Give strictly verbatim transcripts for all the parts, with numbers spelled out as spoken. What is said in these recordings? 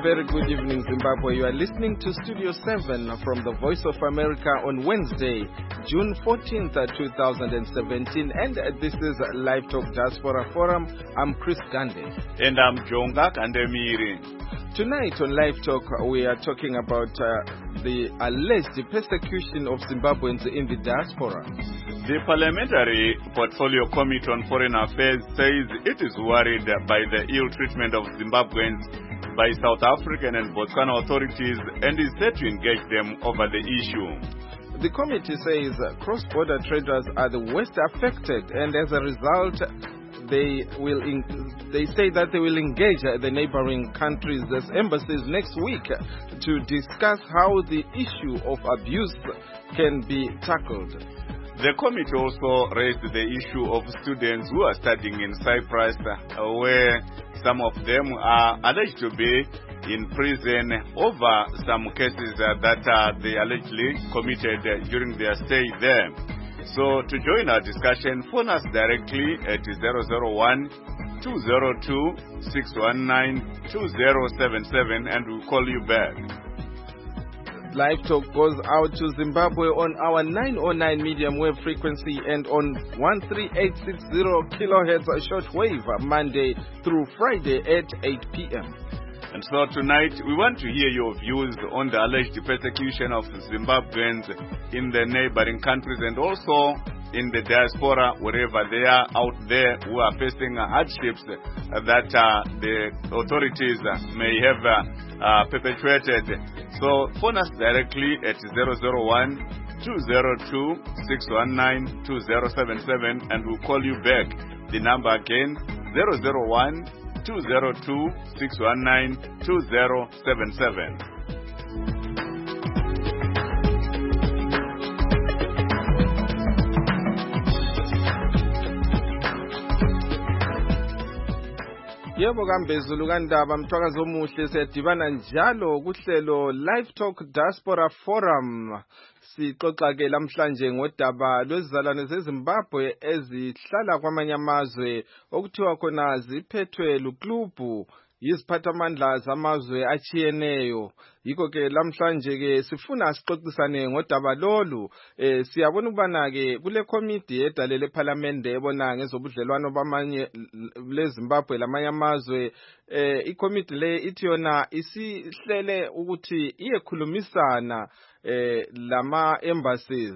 very good evening, Zimbabwe. You are listening to Studio seven from the Voice of America on Wednesday, June fourteenth, twenty seventeen. And this is Live Talk Diaspora Forum. I'm Chris Gande. And I'm Jonga Kandemiri. Tonight on Live Talk, we are talking about uh, the alleged persecution of Zimbabweans in the diaspora. The Parliamentary Portfolio Committee on Foreign Affairs says it is worried by the ill treatment of Zimbabweans by South African and Botswana authorities and is set to engage them over the issue. The committee says cross-border traders are the worst affected, and as a result, they will in, they say that they will engage the neighboring countries' embassies next week to discuss how the issue of abuse can be tackled. The committee also raised the issue of students who are studying in Cyprus, where some of them are alleged to be in prison over some cases that uh, they allegedly committed during their stay there. So to join our discussion, phone us directly at zero zero one, two zero two, six one nine, two zero seven seven and we'll call you back. Live Talk goes out to Zimbabwe on our nine oh nine medium wave frequency and on one three eight six zero kilohertz shortwave Monday through Friday at eight p.m. And so tonight we want to hear your views on the alleged persecution of Zimbabweans in the neighboring countries and also in the diaspora, wherever they are out there who are facing hardships that uh, the authorities may have uh, uh, perpetuated. So phone us directly at zero zero one, two zero two, six one nine, two zero seven seven and we'll call you back. The number again, zero zero one, two zero two, six one nine, two zero seven seven. Yebo kambezulu kandaba mthwakazi omuhle sedibana njalo kuhlelo Live Talk Diaspora Forum. Sixoxa ke lamhlanje ngodaba lwezizalwane zeZimbabwe ezihlala kwamanye amazwe okuthiwa khona ziphethwe luklubhu yiziphathamandla zamazwe achiyeneyo. Yikho ke lamhlanje ke sifuna sixoxisane ngodaba lolu. Eh siyabona ukubana ke kule committee edalele eParliament ebona ngezobudlelwano bamanye leZimbabwe lamanye amazwe, eh icommittee le ithi yona isihlele ukuthi iyekhulumisana eh lama embassies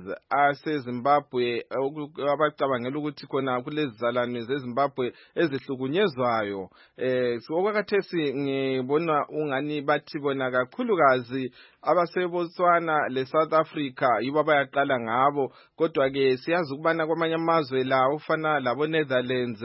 aseZimbabwe abacabangela ukuthi khona kulezizalwane zeZimbabwe ezihlukunyezwayo. Eh sokwakathesi ngibona ungani bathi bona kakhulukazi abasebotswana le South Africa yibo bayaqala ngabo, kodwa ke siyazi ukubana kwamanye amazwe la ufana labo Netherlands,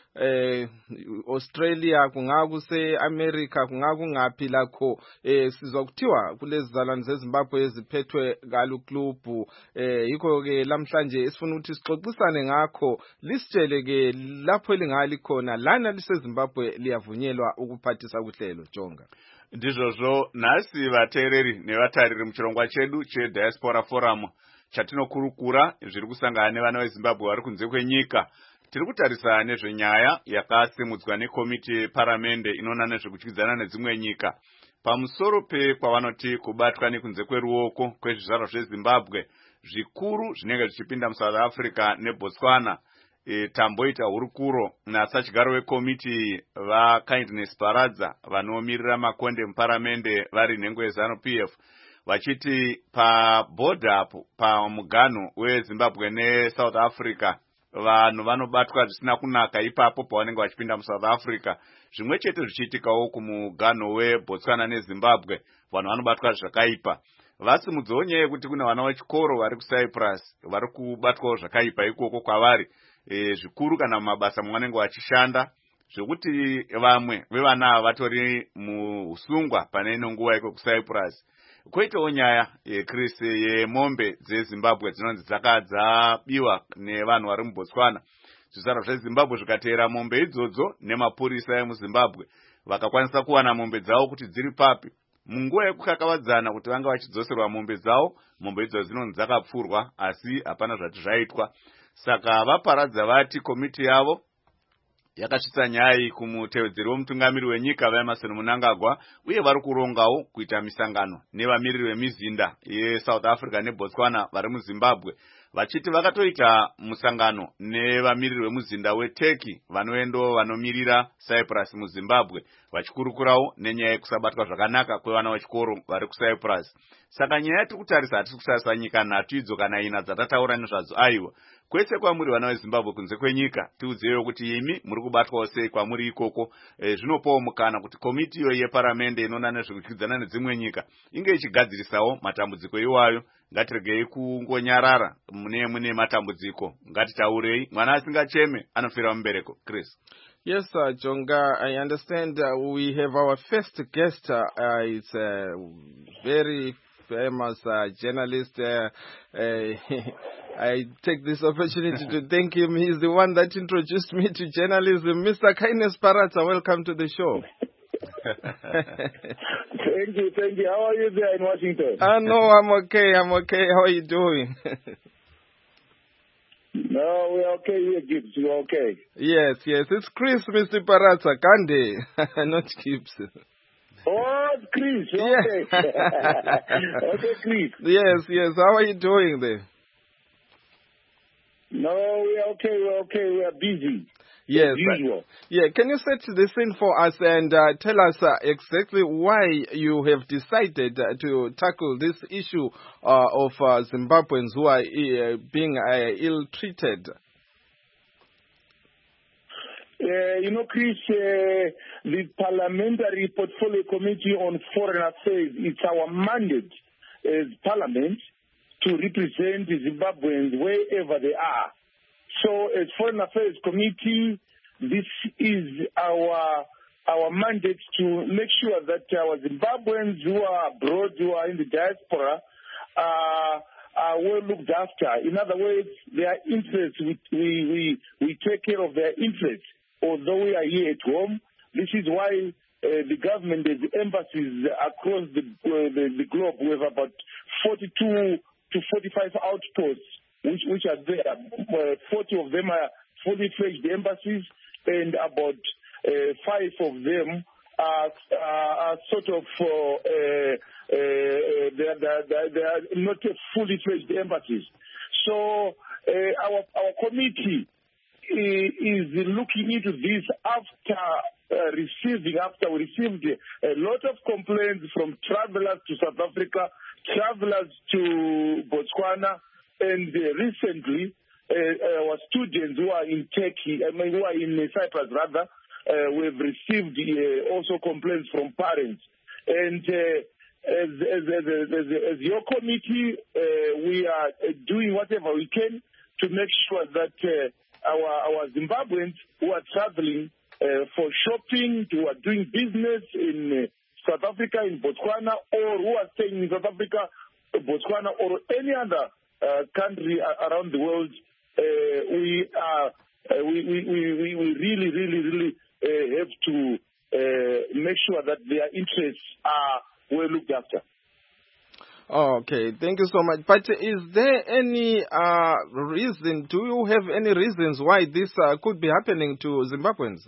eh Australia, kungakuse America, kungakungaphi lakho eh sizokuthiwa kulezizalwane zeZimbabwe eziphethwe galuklubhu. Eh yikho ke lamhlanje sifuna ukuthi sixoxisane ngakho, lisitshele ke lapho elingali khona lana liseZimbabwe liyavunyelwa ukuphathisa kuhlelo Jonga. Ndizvozvo nasi vateereri nevatariri muchirongwa chedu cheDiaspora Forum chatinokurukura zviri kusangana nevana veZimbabwe vari kunze kwenyika. Tiri kutarisa nezvenyaya yakasimudzwa nekomiti paramende inoona nezvekudyidzana nedzimwe nyika pamusoro pekwavanoti kubatwa nekunze kweruoko kwezvizvarwa zveZimbabwe zvikuru zvinenge zvichipinda muSouth Africa neBotswana. E, tamboita hurukuro nasachigaro wekomiti vaKindness Paradza vanomirira makonde muparamende vari nhengo yeZanu P F vachiti pabhodha apo pamugano weZimbabwe neSouth Africa vanhu vanobatwa zvisina kunaka ipapo pavanenge vachipinda muSouth Africa, zvimwe chete zvichiitikawo kumugano weBotswana neZimbabwe vanhu vanobatwa zvakaipa. Vasimudzawo nyaya yekuti kuna vana vechikoro vari kuCyprus vari kubatwawo zvakaipa ikoko kwavari, e, zvikuru kana mabasa mwanenge vachishanda zvekuti vamwe vevana vatori muusungwa pane ino nguva iko kuCyprus. Koitawo nyaya yeChris yemombe dzeZimbabwe dzinonzi dzakadzabiwa nevanhu vari muBotswana. Zvizvarwa zveZimbabwe zvikateera mombe idzodzo nemapurisa emuZimbabwe vakakwanisa kuwana mombe dzavo kuti dziri papi. Munguva yekukakavadzana kuti vanga vachidzoserwa mombe dzavo, mombe idzodzo dzinonzi dzakapfurwa asi hapana zvati zvaitwa. Saka vaparadza vati komiti yavo yakasvitsa nyaya iyi kumutevedzeri womutungamiri wenyika vaEmmerson Mnangagwa, uye vari kurongawo kuita misangano nevamiriri vemizinda yeSouth Africa neBotswana vari muZimbabwe, vachiti vakatoita musangano nevamiriri vemuzinda weTurkey vanoendo vanomirira Cyprus muZimbabwe, vachikurukurawo nenyaya yekusabatwa zvakanaka kwevana vechikoro vari kuCyprus. Saka nyaya yatiri kutarisa hatisi kusarisa nyika nhatu idzo kana ina dzatataura nezvadzo. Aiwa, kwese kwamuri vana veZimbabwe kunze kwenyika, tiudziwewo kuti imi muri kubatwawo sei kwamuri ikoko. E, zvinopawo mukana kuti komiti iyo yeparamende inoona nezvekudyidzana nedzimwe nyika inge ichigadzirisawo matambudziko iwayo. Ngatiregei kungonyarara mune mune matambudziko, ngatitaurei. Mwana asingacheme anofira mubereko. Chris. Yes, uh, Jonga, I understand uh, we have our first guest. Uh, uh, it's a very famous uh, journalist. Uh, uh, I take this opportunity to thank him. He's the one that introduced me to journalism. Mister Khaines Paratha, welcome to the show. Thank you, thank you. How are you there in Washington? Uh, no, I'm okay, I'm okay. How are you doing? No, we're okay here, Gibbs. We're okay. Yes, yes. It's Chris, Mister Paratha, Kande, not Gibbs. Oh, it's Chris. Okay. Yeah. Okay, Chris. Yes, yes. How are you doing there? No, we're okay, we're okay. We're busy. Yes. As usual. Yeah, can you set the scene for us and uh, tell us uh, exactly why you have decided uh, to tackle this issue uh, of uh, Zimbabweans who are uh, being uh, ill-treated? Uh, you know, Chris, uh, the Parliamentary Portfolio Committee on Foreign Affairs, it's our mandate as Parliament to represent the Zimbabweans wherever they are. So, as Foreign Affairs Committee, this is our our mandate to make sure that our Zimbabweans who are abroad, who are in the diaspora, uh, are well looked after. In other words, their interests, we, we, we, we take care of their interests, although we are here at home. This is why uh, the government, the embassies across the, uh, the, the globe, we have about forty-two to forty-five outposts which, which are there. Uh, forty of them are fully fledged embassies, and about uh, five of them are, uh, are sort of, uh, uh, uh, they, are, they, are, they are not fully fledged embassies. So uh, our, our committee is looking into this after uh, receiving, after we received a lot of complaints from travelers to South Africa, travelers to Botswana, and uh, recently uh, our students who are in Turkey, I mean, who are in Cyprus rather, uh, we've received uh, also complaints from parents. And uh, as, as, as, as, as your committee, uh, we are doing whatever we can to make sure that uh, our, our Zimbabweans who are traveling uh, for shopping, who are doing business in uh, South Africa, in Botswana, or who are staying in South Africa, Botswana, or any other uh, country around the world, uh, we are uh, we, we, we, we really, really, really uh, have to uh, make sure that their interests are well looked after. Okay, thank you so much. But is there any uh, reason, do you have any reasons why this uh, could be happening to Zimbabweans?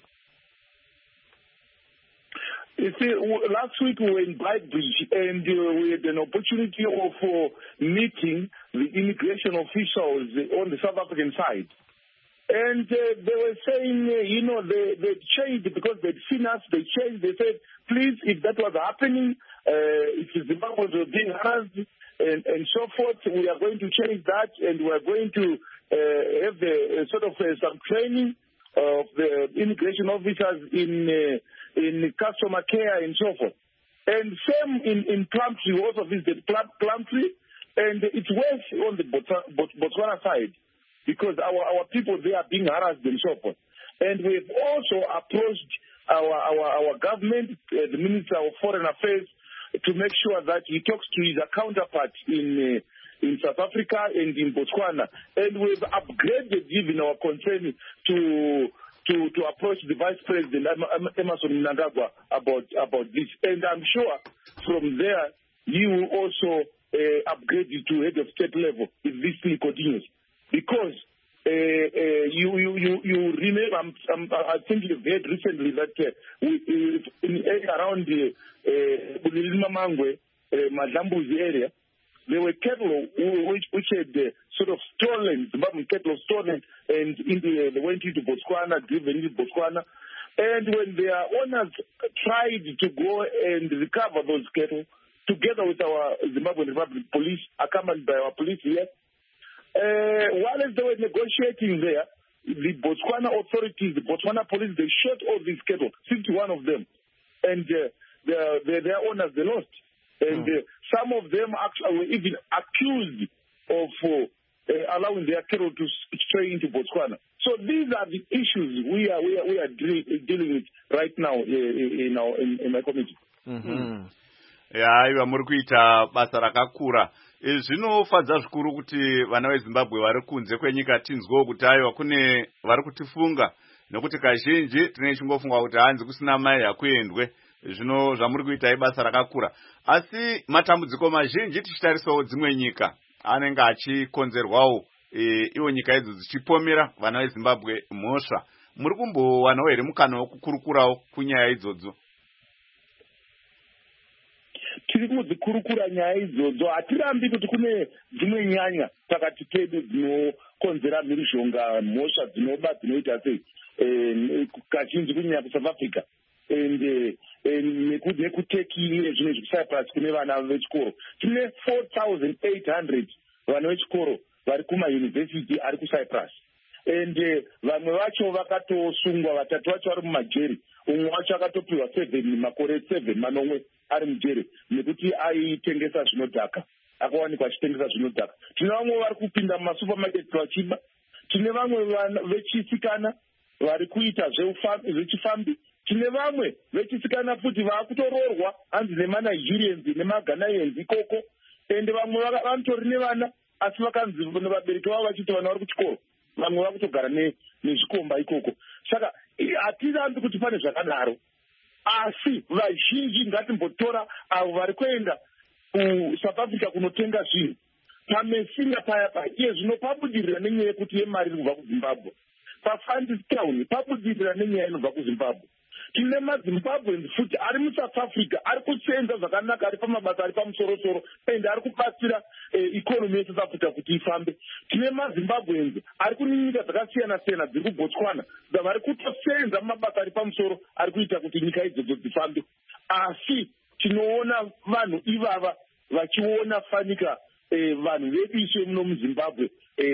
You see, last week we were in Beitbridge and uh, we had an opportunity of uh, meeting the immigration officials on the South African side. And uh, they were saying, uh, you know, they, they changed because they'd seen us, they changed, they said, please, if that was happening, uh, if the Zimbabweans were being harassed and, and so forth, we are going to change that and we are going to uh, have the, uh, sort of uh, some training of the immigration officers in uh, in customer care and so forth. And same in, in Plumtree, we also visited Plumtree, and it's worse on the Botswana side because our, our people, they are being harassed and so forth. And we've also approached our, our, our government, uh, the Minister of Foreign Affairs, to make sure that he talks to his counterpart in uh, in South Africa and in Botswana. And we've upgraded even our concern to to, to approach the Vice President, Emmerson Mnangagwa, about, about this. And I'm sure from there, he will also uh, upgrade it to head of state level if this thing continues. Because uh, you, you, you, you remember, um, um, I think you've heard recently that uh, we, in, around the Bulilima Mangwe, Madambuzi area, there were cattle which, which had uh, sort of stolen, Zimbabwean cattle stolen, and into, they went into Botswana, driven into Botswana. And when their owners tried to go and recover those cattle, together with our Zimbabwean Republic police, accompanied by our police here, uh, while they were negotiating there, the Botswana authorities, the Botswana police, they shot all these cattle, fifty-one of them. And uh, their, their, their owners, they lost. And uh, some of them actually were even accused of uh, uh, allowing their cattle to stray into Botswana. So these are the issues we are we are, we are de- dealing with right now uh, in our in, in my community. Mm-hmm. Yaiva muri kuita basa rakakura. Zvinofadza zvikuru kuti vana veZimbabwe vari kunze kwenyika tinzwewo kuti aiwa kune vari kutifunga nekuti kazhinji tine chingofunga kuti hanzi kusina mai hakuendwe. Zvino zvamuri kuita ibasa rakakura. Asi matambudziko mazhinji tichitarisawo dzimwe nyika anenge achikonzerwawo e, iwo nyika idzi dzichipomera vana veZimbabwe mhosva. Muri kumbowanawo here mukana wokukurukurawo kunyaya idzodzo? Tiri kudzikurukura nyaya idzodzo. Hatirambi kuti kune dzimwe nyanya pakati pedu dzinokonzera mhirizhonga, mhosva dzinoba dzinoita sei kazhinji kunyanya kuSouth Africa. And nekuteki zvimwe zvekuCyprus kune vana vechikoro. Tine four thousand eight hundred vana vechikoro vari kumayunivhesiti ari kuCyprus. And vamwe vacho vakatosungwa, vatatu vacho vari mumajeri. Umwe wacho akatopiwa seven makore seven manomwe ari mujeri nekuti aitengesa zvinodhaka, akawanikwa achitengesa zvinodhaka. Tine vamwe vari kupinda mumasupermarket vachiba. Tine vamwe vechisikana vari kuita zvechifambi. Tine vamwe vechisikana futi vakutororwa hanzi nemanigerians nemaghanaians ikoko. Ende vamwe vanotori nevana asi vakanzi nevabereki vavo vachiti vana vari kuchikoro, vamwe vakutogara nezvikomba ikoko. Saka hatirambi kuti pane zvakadaro, asi vazhinji ngatimbotora avo vari kuenda kuSouth Africa kunotenga zvinhu pamesinga paya paya. Iye zvino pabudirira nenyaya yekuti yemari iri kubva kuZimbabwe. PaFundstown pabudirira nenyaya inobva kuZimbabwe. Tine maZimbabweans futi ari muSouth Africa ari kusenza zvakanaka, ari pamabasa ari pamusoro-soro, ende ari kubatsira ikonomi yeSouth Africa kuti ifambe. Tine maZimbabweans ari kunyika dzakasiyana-siyana dziri kuBotswana vari kutosenza mumabasa ari pamusoro ari kuita kuti nyika idzodzo dzifambe. Asi tinoona vanhu ivava vachiona fanika vanhu vedu ishe muno muZimbabwe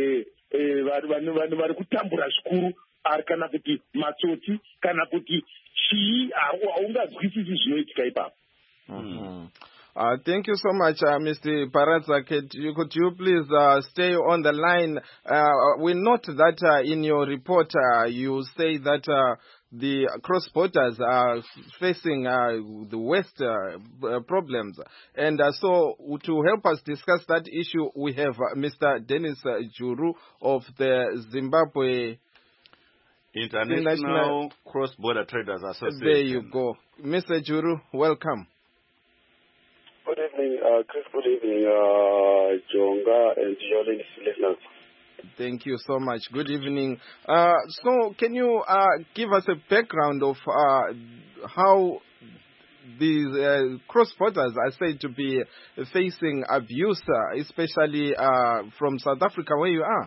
vari kutambura zvikuru, kana kuti matsotsi kana kuti chii, haungazwisisi zvinoitika ipapo. Uh, thank you so much, uh, Mister Paradza. Could you, could you please uh, stay on the line? Uh, we note that uh, in your report uh, you say that uh, the cross borders are facing uh, the worst uh, problems. And uh, so to help us discuss that issue, we have uh, Mister Dennis uh, Juru of the Zimbabwe International, International Cross-Border Traders Association. There you go. Mister Juru, welcome. Good evening, uh, Chris. Good evening, uh, Jonga and your listeners. Thank you so much. Good evening. Uh, so can you uh, give us a background of uh, how these uh, cross-borders are said to be facing abuse, uh, especially uh, from South Africa, where you are?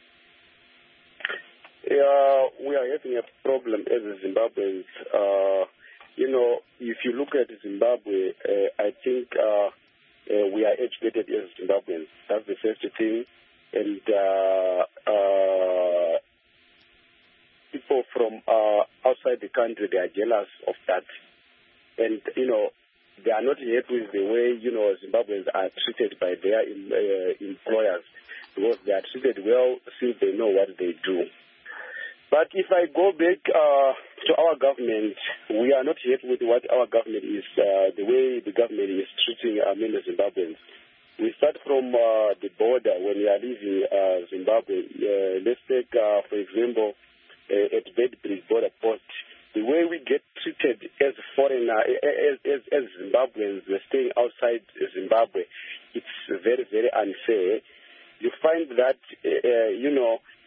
Yeah, we are having a problem as Zimbabweans. Uh, you know, if you look at Zimbabwe, uh, I think uh, uh, we are educated as Zimbabweans. That's the first thing. And uh, uh, people from uh, outside the country, they are jealous of that. And, you know, they are not happy with the way, you know, Zimbabweans are treated by their uh, employers, because they are treated well since they know what they do. But if I go back uh, to our government, we are not happy with what our government is, uh, the way the government is treating uh, many Zimbabweans. We start from uh, the border when we are leaving uh, Zimbabwe. Uh, let's take, uh, for example, uh, at Bedbridge border post. The way we get treated as foreigner, as, as, as Zimbabweans staying outside Zimbabwe, it's very, very unfair. You find that, uh, you know,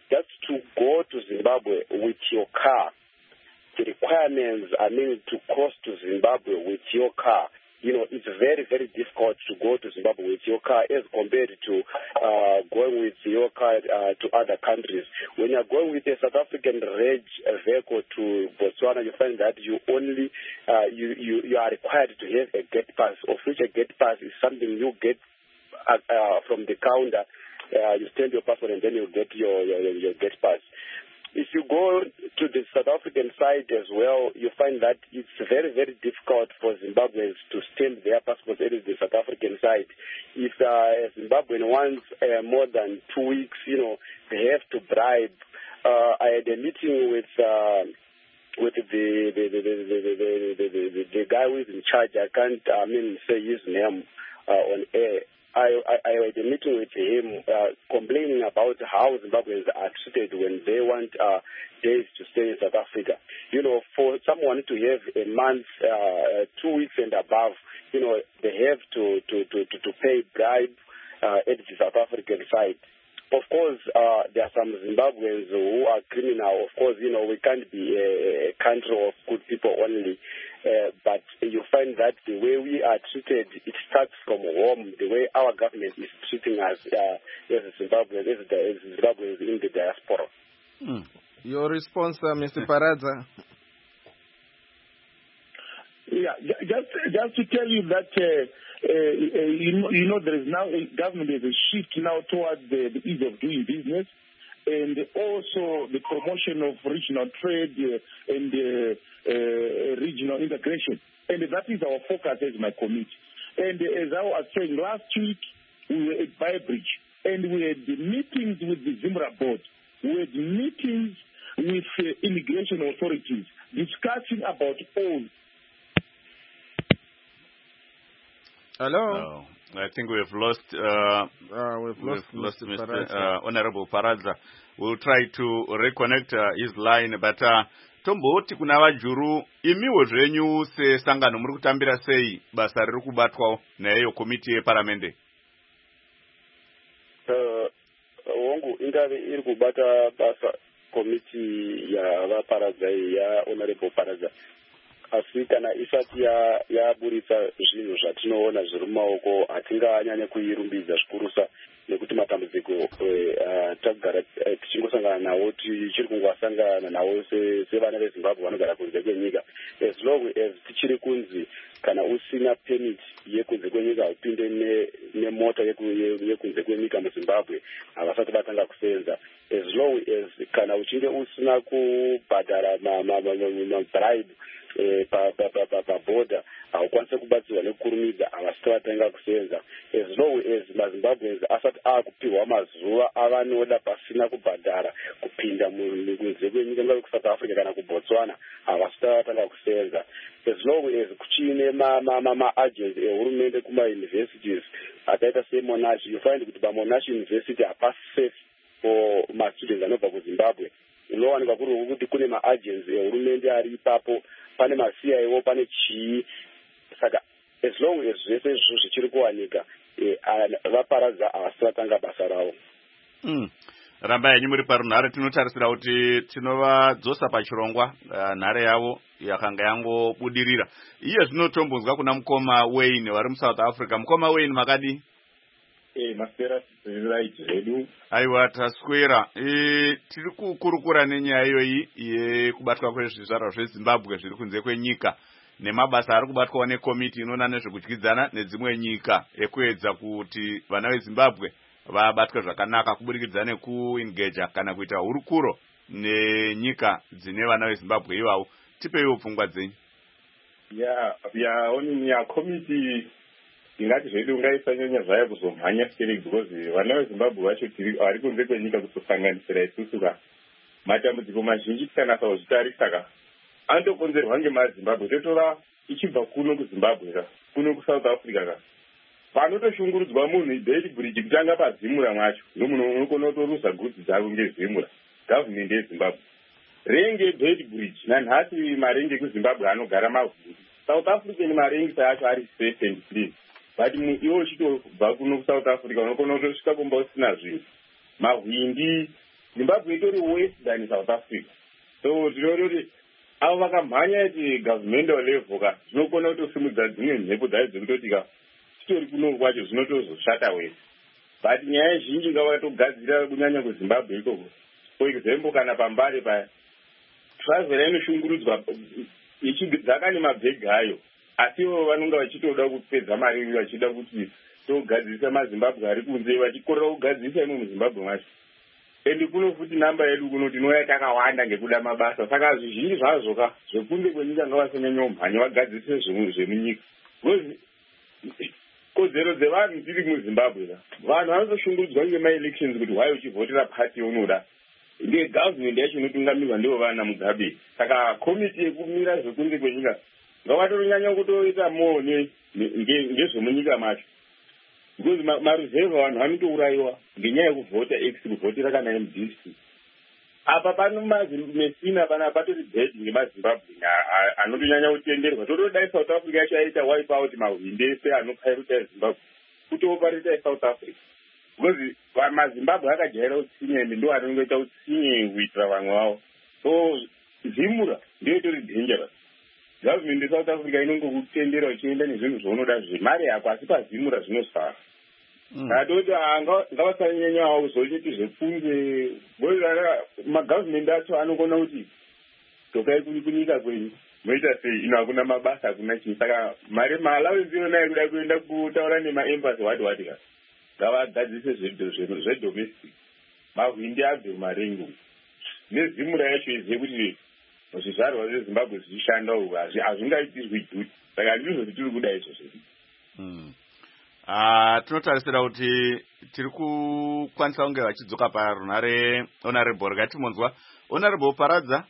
just to go to Zimbabwe with your car, the requirements, I mean, to cross to Zimbabwe with your car, you know, it's very, very difficult to go to Zimbabwe with your car as compared to uh, going with your car uh, to other countries. When you're going with a South African reg vehicle to Botswana, you find that you only, uh, you, you, you are required to have a gate pass, of which a gate pass is something you get uh, uh, from the counter. Uh, you stamp your passport and then you get your, your, your gate pass. If you go to the South African side as well, you find that it's very, very difficult for Zimbabweans to stamp their passports at the South African side. If uh, a Zimbabwean wants uh, more than two weeks, you know, they have to bribe. Uh, I had a meeting with uh, with the the the, the, the, the, the, the the guy who is in charge. I can't, I mean, say his name uh, on air. I, I, I had a meeting with him uh, complaining about how Zimbabweans are treated when they want uh, days to stay in South Africa. You know, for someone to have a month, uh, two weeks and above, you know, they have to, to, to, to, to pay bribe uh, at the South African side. Of course, uh, there are some Zimbabweans who are criminal. Of course, you know, we can't be a, a country of good people only. Uh, but you find that the way we are treated, it starts from home, the way our government is treating us uh, as Zimbabweans, as the as Zimbabweans in the diaspora. Mm. Your response, uh, Mister Paradza? Yeah, just, just to tell you that uh, Uh, you, know, you know, there is now a government has a shift now towards the, the ease of doing business, and also the promotion of regional trade uh, and uh, uh, regional integration, and that is our focus as my committee. And as I was saying last week, we were at Beitbridge, and we had meetings with the Zimbra board, we had meetings with uh, immigration authorities discussing about all. Hello. Oh, I think we've lost. Uh, uh, we've lost, we've lost Mister Mister Uh, Honorable Paradza. We'll try to reconnect uh, his line, but uh, tomboti kuna vajuru imiwo zvenyu sesangano muri kutambira sei basa riri kubatwa neyo komiti yeparamende. Uh, wangu ingave iri kubata basa komiti ya vaparadza ya Honorable Paradza. Asi kana isati yaburitsa zvinhu zvatinoona zviri mumaoko hatinganyanye kuirumbidza zvikurusa nekuti matambudziko tagara tichingosangana nawo tichiri kungosangana nawo sevana vezimbabwe vanogara kunze kwenyika, as long as tichiri kunzi kana usina permit yekunze kwenyika upinde nemota yekunze kwenyika muzimbabwe havasati vatanga kusenza. As long as kana uchinge usina kubhadhara mabribe pabhoda haukwanise kubatsirwa nekukurumidza havasati vatanga kusenza. As long as mazimbabweans asati akupiwa mazuva avanoda pasina kubhadhara kupinda kunze kwenyika ngave kuSouth Africa kana kuBotswana havasati vatanga kusenza. As long as kuchine ma-agents ehurumende kuma-universities akaita seMonash, you find kuti paMonash University hapasi safe for ma-students anobva kuZimbabwe. Unowanikwa kuri kuti kune ma-agents ehurumende ari ipapo, pane ma-C I O, pane chii. Saka as long as zvese izvo zvichiri kuwanika, vaparadza havasati vatanga basa ravo. Ramba yenyu muri parunhare tinotarisira kuti tinovadzosa pachirongwa nhare yavo yakanga yangobudirira. Iye zvinotombonzwa kuna mukoma Wayne vari muSouth Africa. Mukoma Wayne makadi? Eh, maswera right zvedu. Aiwa taswera. Eh, tiri kukurukura nenyaya iyoyi yekubatwa kwezvizvarwa zveZimbabwe zviri kunze kwenyika nemabasa ari kubatwa nekomiti inoona nezvekudyidzana nedzimwe nyika ekuedza kuti vana veZimbabwe vabatwe zvakanaka kuburikidza nekuengeja kana kuita hurukuro nenyika dzine vana veZimbabwe ivavo. Tipeiwo pfungwa dzenyu. Ya, ya oni ya komiti ingati zvedu ungaisanyanya zvayo kuzomhanya skeri because vana veZimbabwe vacho tiri vari kunze kwenyika kutosanganisira isusu ka matambudziko mazhinji tikanasa kuzvitarisa ka anotokonzerwa ngemaZimbabwe. Totora ichibva kuno kuZimbabwe ka kuno kuSouth Africa ka panotoshungurudzwa munhu Beitbridge kutanga pazimura mwacho nomunhu unokona kutorusa gudzi dzavo ngezimura gavhumende yeZimbabwe. Renge Beitbridge nanhasi marenge kuZimbabwe anogara mavhindi. South African marenge sayacho ari safe and clean, but iwo uchitobva kuno kuSouth Africa unokona kutosvika kumba usina zvinhu. Mahwindi Zimbabwe itori worse than South Africa. So tinoona kuti avo vakamhanya kuti governmental level ka tinokona kutosimudza dzimwe mhepo dzayo dzekutoti ka titori kuno kwacho zvinotozoshata wese. But nyaya zhinji ngavatogadzira kunyanya kuZimbabwe ikoko. For example, kana pambare paya travel inoshungurudzwa ichidzaka nemabhegi ayo, asi ivo vanonga vachitoda kupedza mari vachida kuti togadzirisa maZimbabwe ari kunze vachikorera kugadzirisa imo muZimbabwe macho. Endi kuno futi namba yedu kuno tinouya takawanda ngekuda mabasa. Saka zvizhinji zvazvo ka zvekunze kwenyika ngavasanyanya umhanya vagadzirise zvinhu zvemunyika. Kodzero dzevanhu tiri muZimbabwe ka vanhu vanotoshungurudzwa ngemaelections kuti why uchivhotera party yaunoda. Ndiye government yacho inotungamirwa ndivo vana Mugabe. Saka komiti yekumira zvekunze kwenyika ngavatoronyanya kutoita more ngezvemunyika macho. Because maruzeva vanhu vanotourayiwa ngenyaya yekuvhota X kuvhotera kana M D C. Apa pano mazimesina pana patori bed ngemaZimbabwe anotonyanya kutenderwa. Totodai South Africa yacho yaita wipe out mahwinde ese anopairota Zimbabwe kutooparita South Africa. Because maZimbabwe akajaira utsinye ende ndo anongoita utsinye kuitira vamwe vavo. So zimura ndiyo itori dangerous. Government yeSouth Africa inongokutendera uchienda nezvinhu zvaunoda zvemari yako asi pazimura zvinosara. Ndadoti ngavasanyanyawo kuzonyiti zvekunze magovernment acho anokona kuti tokai kunyika kwenyu moita sei ino hakuna mabasa hakuna chinhu. Saka mari maallowance iyona yekuda kuenda kutaura nemaembassy wati wati ka ngavagadzise zvedomestic mahwindi abve mumarengo nezimura yacho izive kuti zvizvarwa zveZimbabwe zvichishanda uku hazvingaitirwi duty. Saka ndizvo tiri kuda izvozvo. Tinotarisira kuti tiri kukwanisa kunge vachidzoka parunare honorable rakatimonzwa. Honorable Paradza,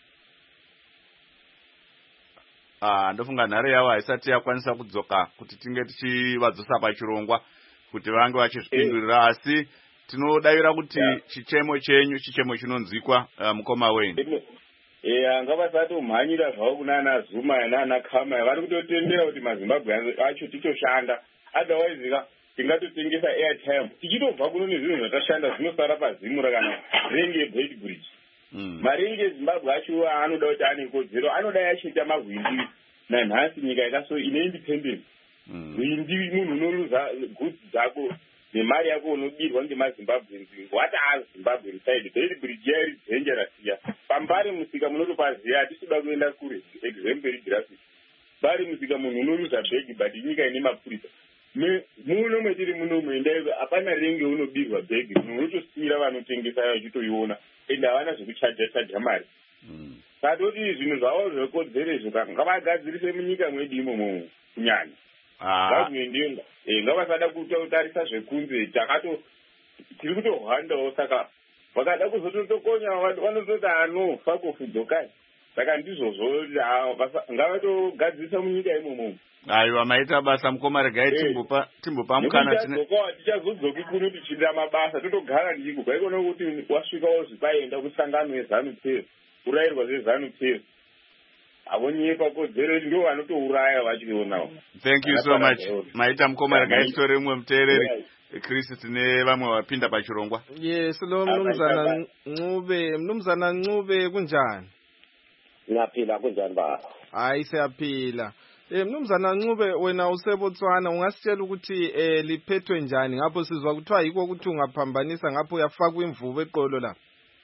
ndofunga nhare yavo haisati yakwanisa kudzoka kuti tinge tichivadzosa pachirongwa kuti vange vachizvipindurira, asi tinodavira kuti chichemo chenyu chichemo chinonzwikwa mukoma wenyu. Eh, ngavasatomhanyira zvavo kunana Zuma nana Khama vari kutotendera kuti maZimbabwe acho tichoshanda. Otherwise ka tingatotengesa airtime tichitobva kuno nezvinhu zvatashanda zvinosara pazimura kana renge yebed bridge. Marengi eZimbabwe acho anoda kuti ane kodzero anoda yachita mahwindi nanhasi nyika yakaso ine independence. Hwindi munhu unoluza goods dzako nemari yako unobirwa ngemaZimbabwe. What are Zimbabwe side? Bed bridge yairi dangerous ya. Pambari musika munotopaziya hatisiba kuenda kure. Example graphic. Bari musika munhu unoluza bag but nyika ine mapurisa. Muno mwetiri muno mwenda hapana renge unobirwa bag. Munhu unotosiyira vanotengesa vachitoiona. Ende havana zvekuchaja chaja mari. Saka kuti zvinhu zvavo zvekodzero izvo ngavagadzirise munyika mwedu imomo kunyanya. Government ngavasada kutarisa zvekunze takato tiri kutohwandawo. Saka vakada kuzototokonya vanototi anofa kufudzokai. Saka ndizvozvo ngavatogadzirisa munyika imomo. Aiwa maita basa mukoma regai timbopa timbopa mukana tine tichazodzoki kuno tichida mabasa totogara ndiko kwaikona kuti wasvika wozvipaenda kusangano yeZanu P F urayirwa zveZanu P F avonyepa kodzero ndio vanotouraya vachionawo. Thank you so much. Maita mukoma regai story mwe muteereri Chris tine vamwe vapinda pachirongwa. Yes, lo mnumzana Ncube, mnumzana Ncube kunjani? Ngiyaphila kunjani baba? Hayi siyaphila. Eh mnumzana Ncube wena useBotswana ungasitshela ukuthi eh liphethwe njani ngapho sizwa kuthiwa yiko ukuthi ungaphambanisa ngapho uyafaka imvubu eqolo la.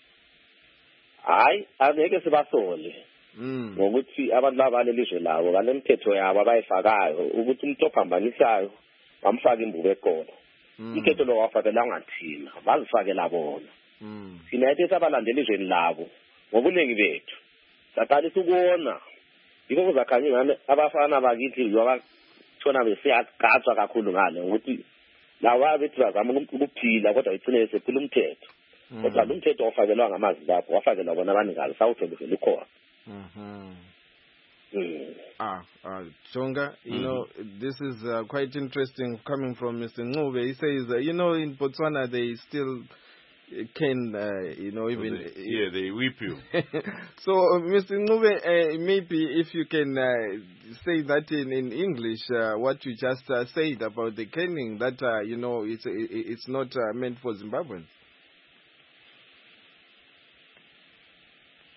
Hayi angeke sibasole. Mm. Ngokuthi abantu labalelizwe lawo kanemithetho yabo abayifakayo ukuthi umuntu ophambanisayo bamfaka imvubu eqolo. Ikhetho lo wafakelanga thina bazifakela bona. Mm. Sina ethe sabalandela izweni labo ngobuningi bethu. Saqalisa ukubona yiko kuzakhanya ngane abafana bakithi abathona besiyagatsha kakhulu ngale ukuthi lawa bethi bazama ukuphila kodwa ithine sephula umthetho. Kodwa lo mthetho ofakelwa ngamaZimbabwe wafakelwa bona abanikazi sawuthole vele ukhona. Mhm. Mm. Ah, uh, Jonga, you mm-hmm. know, this is uh, quite interesting coming from Mister Ncube. He says, uh, you know, in Botswana they still can, uh, you know, even... So they, yeah, they whip you. So, uh, Mister Ncube, uh, maybe if you can uh, say that in, in English, uh, what you just uh, said about the caning, that, uh, you know, it's, it's not uh, meant for Zimbabweans.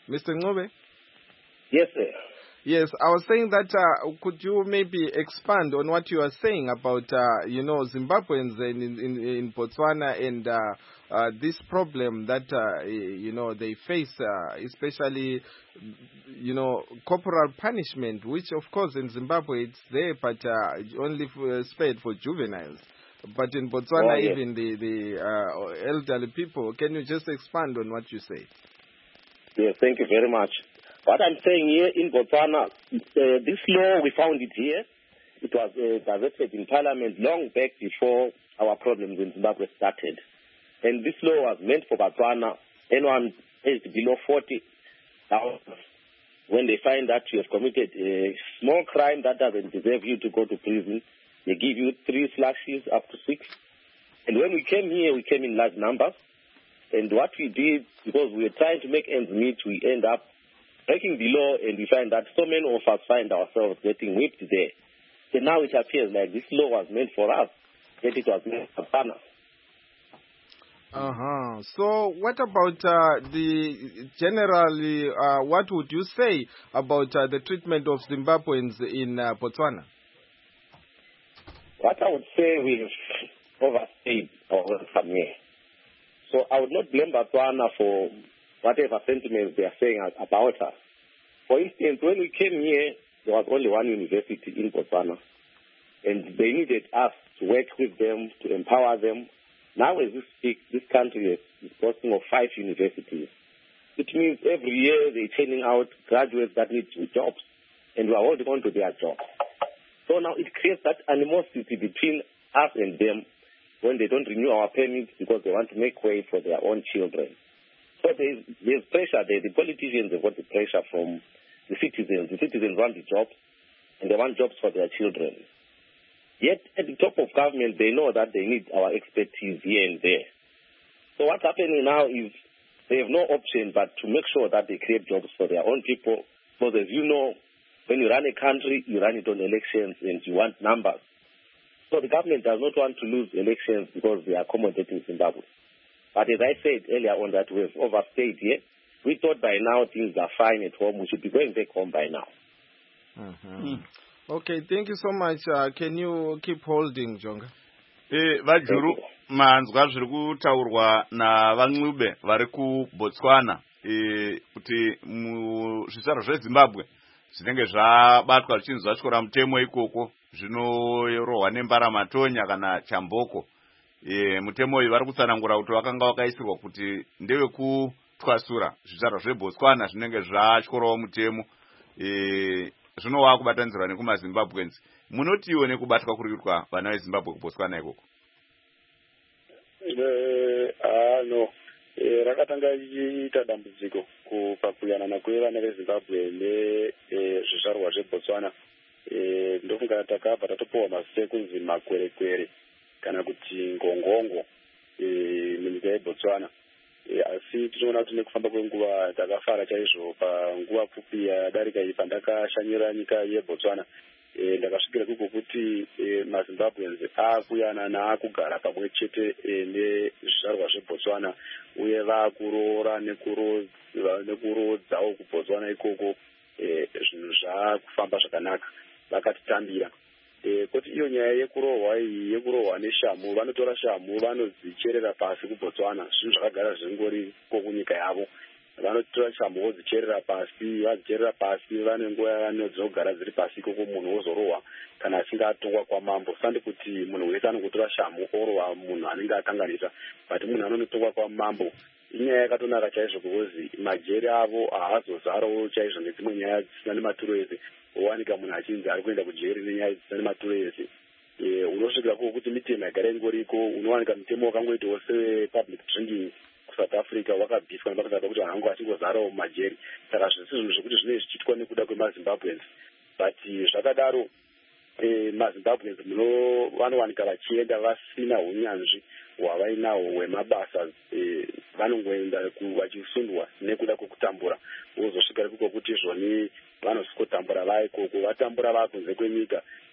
Mister Ncube? Yes, sir. Yes, I was saying that uh, could you maybe expand on what you are saying about, uh, you know, Zimbabweans in, in, in Botswana and uh, uh, this problem that, uh, you know, they face, uh, especially, you know, corporal punishment, which, of course, in Zimbabwe it's there, but uh, only for, spared for juveniles. But in Botswana, oh, yes. even the, the uh, elderly people. Can you just expand on what you say? Yes, thank you very much. What I'm saying here in Botswana, uh, this law, we found it here. It was uh, gazetted in Parliament long back before our problems in Zimbabwe started. And this law was meant for Botswana. Anyone aged below forty, now, when they find that you have committed a small crime that doesn't deserve you to go to prison, they give you three slashes up to six. And when we came here, we came in large numbers. And what we did, because we were trying to make ends meet, we end up breaking the law, and we find that so many of us find ourselves getting whipped there. So now it appears like this law was meant for us, yet it was meant for Ghana. Uh-huh. So what about uh, the generally, uh, what would you say about uh, the treatment of Zimbabweans in uh, Botswana? What I would say, we've overstayed our welcome here. So I would not blame Botswana for whatever sentiments they are saying about us. For instance, when we came here, there was only one university in Botswana, and they needed us to work with them, to empower them. Now as we speak, this country is boasting of five universities. It means every year they're turning out graduates that need jobs, and we are holding on to their jobs. So now it creates that animosity between us and them when they don't renew our permits because they want to make way for their own children. So there's, there's pressure there. The politicians have got the pressure from the citizens. The citizens want the jobs, and they want jobs for their children. Yet at the top of government, they know that they need our expertise here and there. So what's happening now is they have no option but to make sure that they create jobs for their own people. Because as you know, when you run a country, you run it on elections and you want numbers. So the government does not want to lose elections because they are accommodating Zimbabwe. But as I said earlier on that we have overstayed here, we thought by now things are fine at home. We should be going back home by now. Mm-hmm. Mm. Okay, thank you so much. Uh, can you keep holding, Jonga? Eh, vajuru manzwa zviri kutaurwa navaNcube vari kuBotswana eh, kuti muzvizvarwa zveZimbabwe zvinenge zvabatwa zvichinzi zvasvikora mutemo ikoko zvinorohwa nembaramatonya kana chamboko. E, mutemo uyu vari kutsanangura kuti wakanga wakaisirwa kuti ndewe kutwasura zvizvarwa zveBotswana zvinenge zvatyorawo mutemo e, zvinowa kubatanizirwa nekumaZimbabweans. Munotiwo nekubatwa kuri kuitwa vana veZimbabwe kuBotswana ikoko? Eh, ah no. Eh, rakatanga iita dambudziko pakuyanana kwevana veZimbabwe nezvizvarwa zveBotswana. Eh, ndofunga takabva tatopiwa mazita ekunzi makwerekwere kana kuti ngongongo munyika yeBotswana. Asi tinoona kuti nekufamba kwenguva takafara chaizvo panguva pfupi yadarika iyi pandakashanyira nyika yeBotswana. Ndakasvikira kuko kuti maZimbabweans akuyanana akugara pamwe chete nezvizvarwa zveBotswana uye vakuroora nekurodzawo kuBotswana ikoko zvinhu zvakufamba zvakanaka vakatitambira. E, kuti iyo nyaya yekurohwa iyi yekurohwa neshamu vanotora shamu vanodzicherera pasi kuBotswana zvinhu zvakagara zvingori kunyika yavo. Vanotora shamu vodzicherera pasi vadzicherera pasi vane nguva yavanodzinogara dziri pasi ikoko munhu wozorohwa kana achinge atongwa kwamambo. Sandi kuti munhu wese anokutora shamu orohwa munhu anenge akanganisa, but munhu anonotongwa kwamambo. Inyaya yakatonaka chaizvo kuozi majeri avo haazozarawo chaizvo nedzimwe nyaya dzisina nematuro ese. Owanika munhu achinzi ari kuenda kujeri nenyaya dzisina nematuro ese. Unosvikira kuko kuti mitemo yagara ingoriko. Unowanika mutemo wakangoitawo sepublic drinking kuSouth Africa wakabviswa nepakati kuti vanhu vangu vachingozarawo mumajeri. Saka zvisi zvinhu zvekuti zvinenge zvichiitwa nekuda kwemaZimbabweans. But zvakadaro maZimbabweans vanowanika vachienda vasina unyanzvi hwavainahwo hwemabasa. Vanongoenda vachisundwa nekuda kwekutambura. Vozosvika kuko kuti izvoni vanozvikotambura vaikoko vatambura vakunze kwenyika.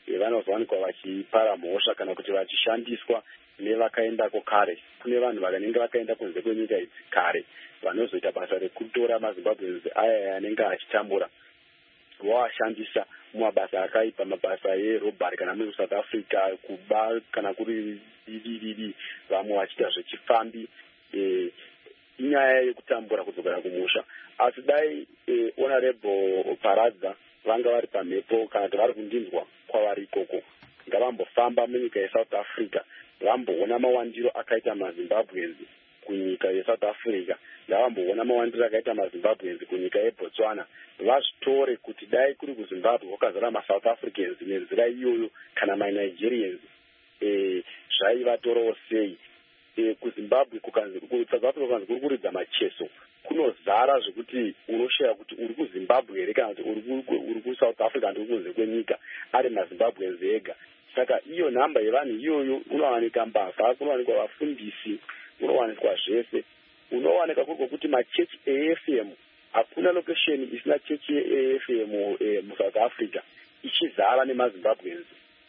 vanozowanikwa vachipara mhosva kana kuti vachishandiswa nevakaendako kare. Kune vanhu vanenge vakaenda kunze kwenyika idzi kare vanozoita basa rekutora mazimbabweans aya anenge achitambura voashandisa mumabasa akaipa, mabasa erobhari kana muri South Africa, kuba kana kuri didididi, vamwe vachiita zvechifambi. e, inyaya yekutambura kudzokera kumusha. Asi dai e, Honorable Paradza vanga vari pamhepo kana kuti vari kundinzwa kwavari ikoko, ngavambofamba munyika yeSouth Africa vamboona mawandiro akaita mazimbabweans kunyika yeSouth Africa, ngavamboona mawandiro akaita mazimbabweans kunyika yeBotswana, vazvitore kuti dai kuri kuZimbabwe kwakazara maSouth Africans nenzira iyoyo kana maNigerians e, zvaivatorowo sei. E, kuZimbabwe kukanzi kuSouth Africa kukanzi kuri kuridza macheso, kunozara zvekuti unoshaya kuti uri kuZimbabwe here kana kuti uri kuSouth Africa ndi kunze kwenyika ari maZimbabweans ega. Saka iyo nhamba yevanhu iyoyo unowanika mbavha, kunowanikwa vafundisi, unowanikwa zvese, unowanika kuri kuti machechi e F M, hakuna location isina chechi ye F M e, muSouth Africa ichizara nemaZimbabweans.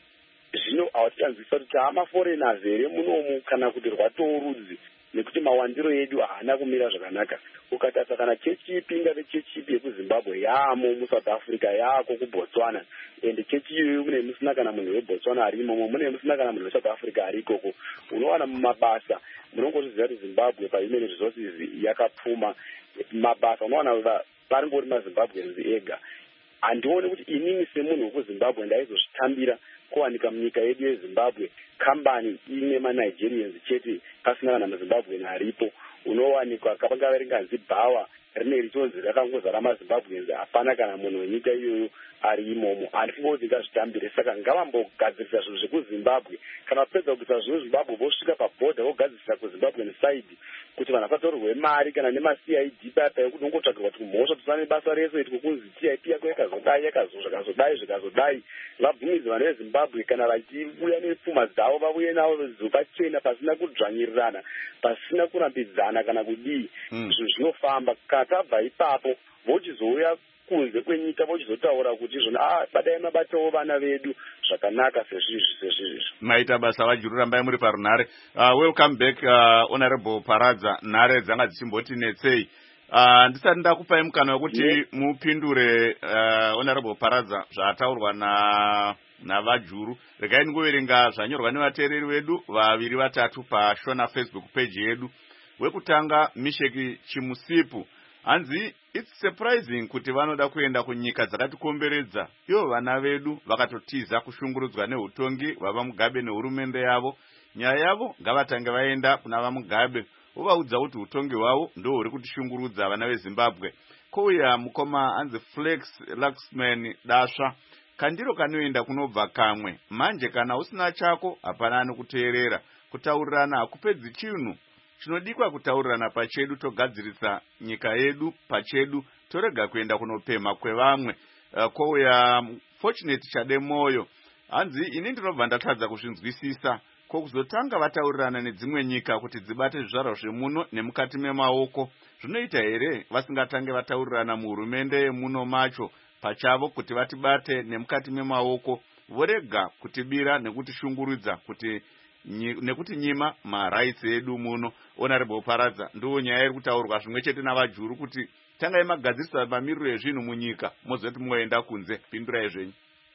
Zvino hawatitanzwisa kuti hamaforeigners here munomu kana kuti rwatorudzi, nekuti mawandiro edu haana kumira zvakanaka. Ukatarisa kana chechi ipi ingave chechi ipi yekuZimbabwe yaamo muSouth Africa, yaako kuBotswana, ende chechi iyoyo mune musina kana munhu weBotswana arimo, mune musina kana munhu weSouth Africa ari ikoko. Unowana mumabasa munongozviziva kuti Zimbabwe pahuman resources yakapfuma mabasa, unowana paringori maZimbabweans ega. Handioni kuti inini semunhu wekuZimbabwe ndaizozvitambira kuwanika munyika yedu yeZimbabwe kambani ine maNigerians chete pasina kana maZimbabwean aripo. Unowanikwa kapanga ringanzi bhawa rine richonzi rakangozara maZimbabweans, hapana kana munhu wenyika iyoyo ari imomo. Handifungoti ngazvitambire. Saka ngavambogadzirisa zvinhu zvekuZimbabwe, kana vapedza kuisa zvinhu Zimbabwe vosvika pabhodha vogadzirisa kuZimbabwean side kuti vanhu vasatorerwe mari kana nema-C I D papa yekuti ungotsvagirwa kuti mhosva tisane basa rese iti kukunzi T I P yako yakazodai yakazozvakazodai zvikazodai. Vabvumidze vanhu veZimbabwe kana vachiuya nepfuma dzavo vauye navo pachena pasina kudzvanyirirana, pasina kurambidzana kana kudii. Mm. Zvinhu zvinofamba. Kana tabva ipapo vochizouya kunze kwenyika vochizotaura kuti izvona ah badai mabatawo vana vedu zvakanaka sezvizvi sezvizvi. Maita basa vajuru rambai muri parunhare. Uh, welcome back uh, Honorable Paradza. Nhare dzanga dzichimboti netsei. Uh, ndisati ndakupai mukana wekuti yeah. mupindure uh, Honorable Paradza zvataurwa na navajuru. Regai ndingoverenga zvanyorwa nevateereri vedu vaviri vatatu paShona Facebook page yedu. Wekutanga Misheki Chimusipu hanzi it's surprising kuti vanoda kuenda kunyika dzakatikomberedza, ivo vana vedu vakatotiza kushungurudzwa neutongi vavaMugabe nehurumende yavo. Nyaya yavo ngavatange vaenda kuna vaMugabe uvaudza kuti utongi hwavo ndo huri kutishungurudza vana veZimbabwe. Kouya mukoma hanzi Flex Luxman Dasva, kandiro kanoenda kunobva kamwe, manje kana usina chako hapana anokuteerera. Kutaurirana hakupedzi chinhu, chinodikwa kutaurirana pachedu, togadzirisa nyika yedu pachedu, torega kuenda kunopema kwevamwe. Uh, kouya Fortunate Chademoyo hanzi ini ndinobva ndatadza kuzvinzwisisa ko kuzotanga vataurirana nedzimwe nyika kuti dzibate zvizvarwa zvemuno nemukati memaoko. Zvinoita here vasingatange vataurirana muhurumende yemuno macho pachavo kuti vatibate nemukati memaoko, vorega kutibira nekutishungurudza kuti nekuti nyima marights edu muno. Honorable Paradza, ndo nyaya iri kutaurwa zvimwe chete navajuru kuti tangai magadzirisa mamiriro ezvinhu munyika mozoti moenda kunze. Pindurai zvenyu.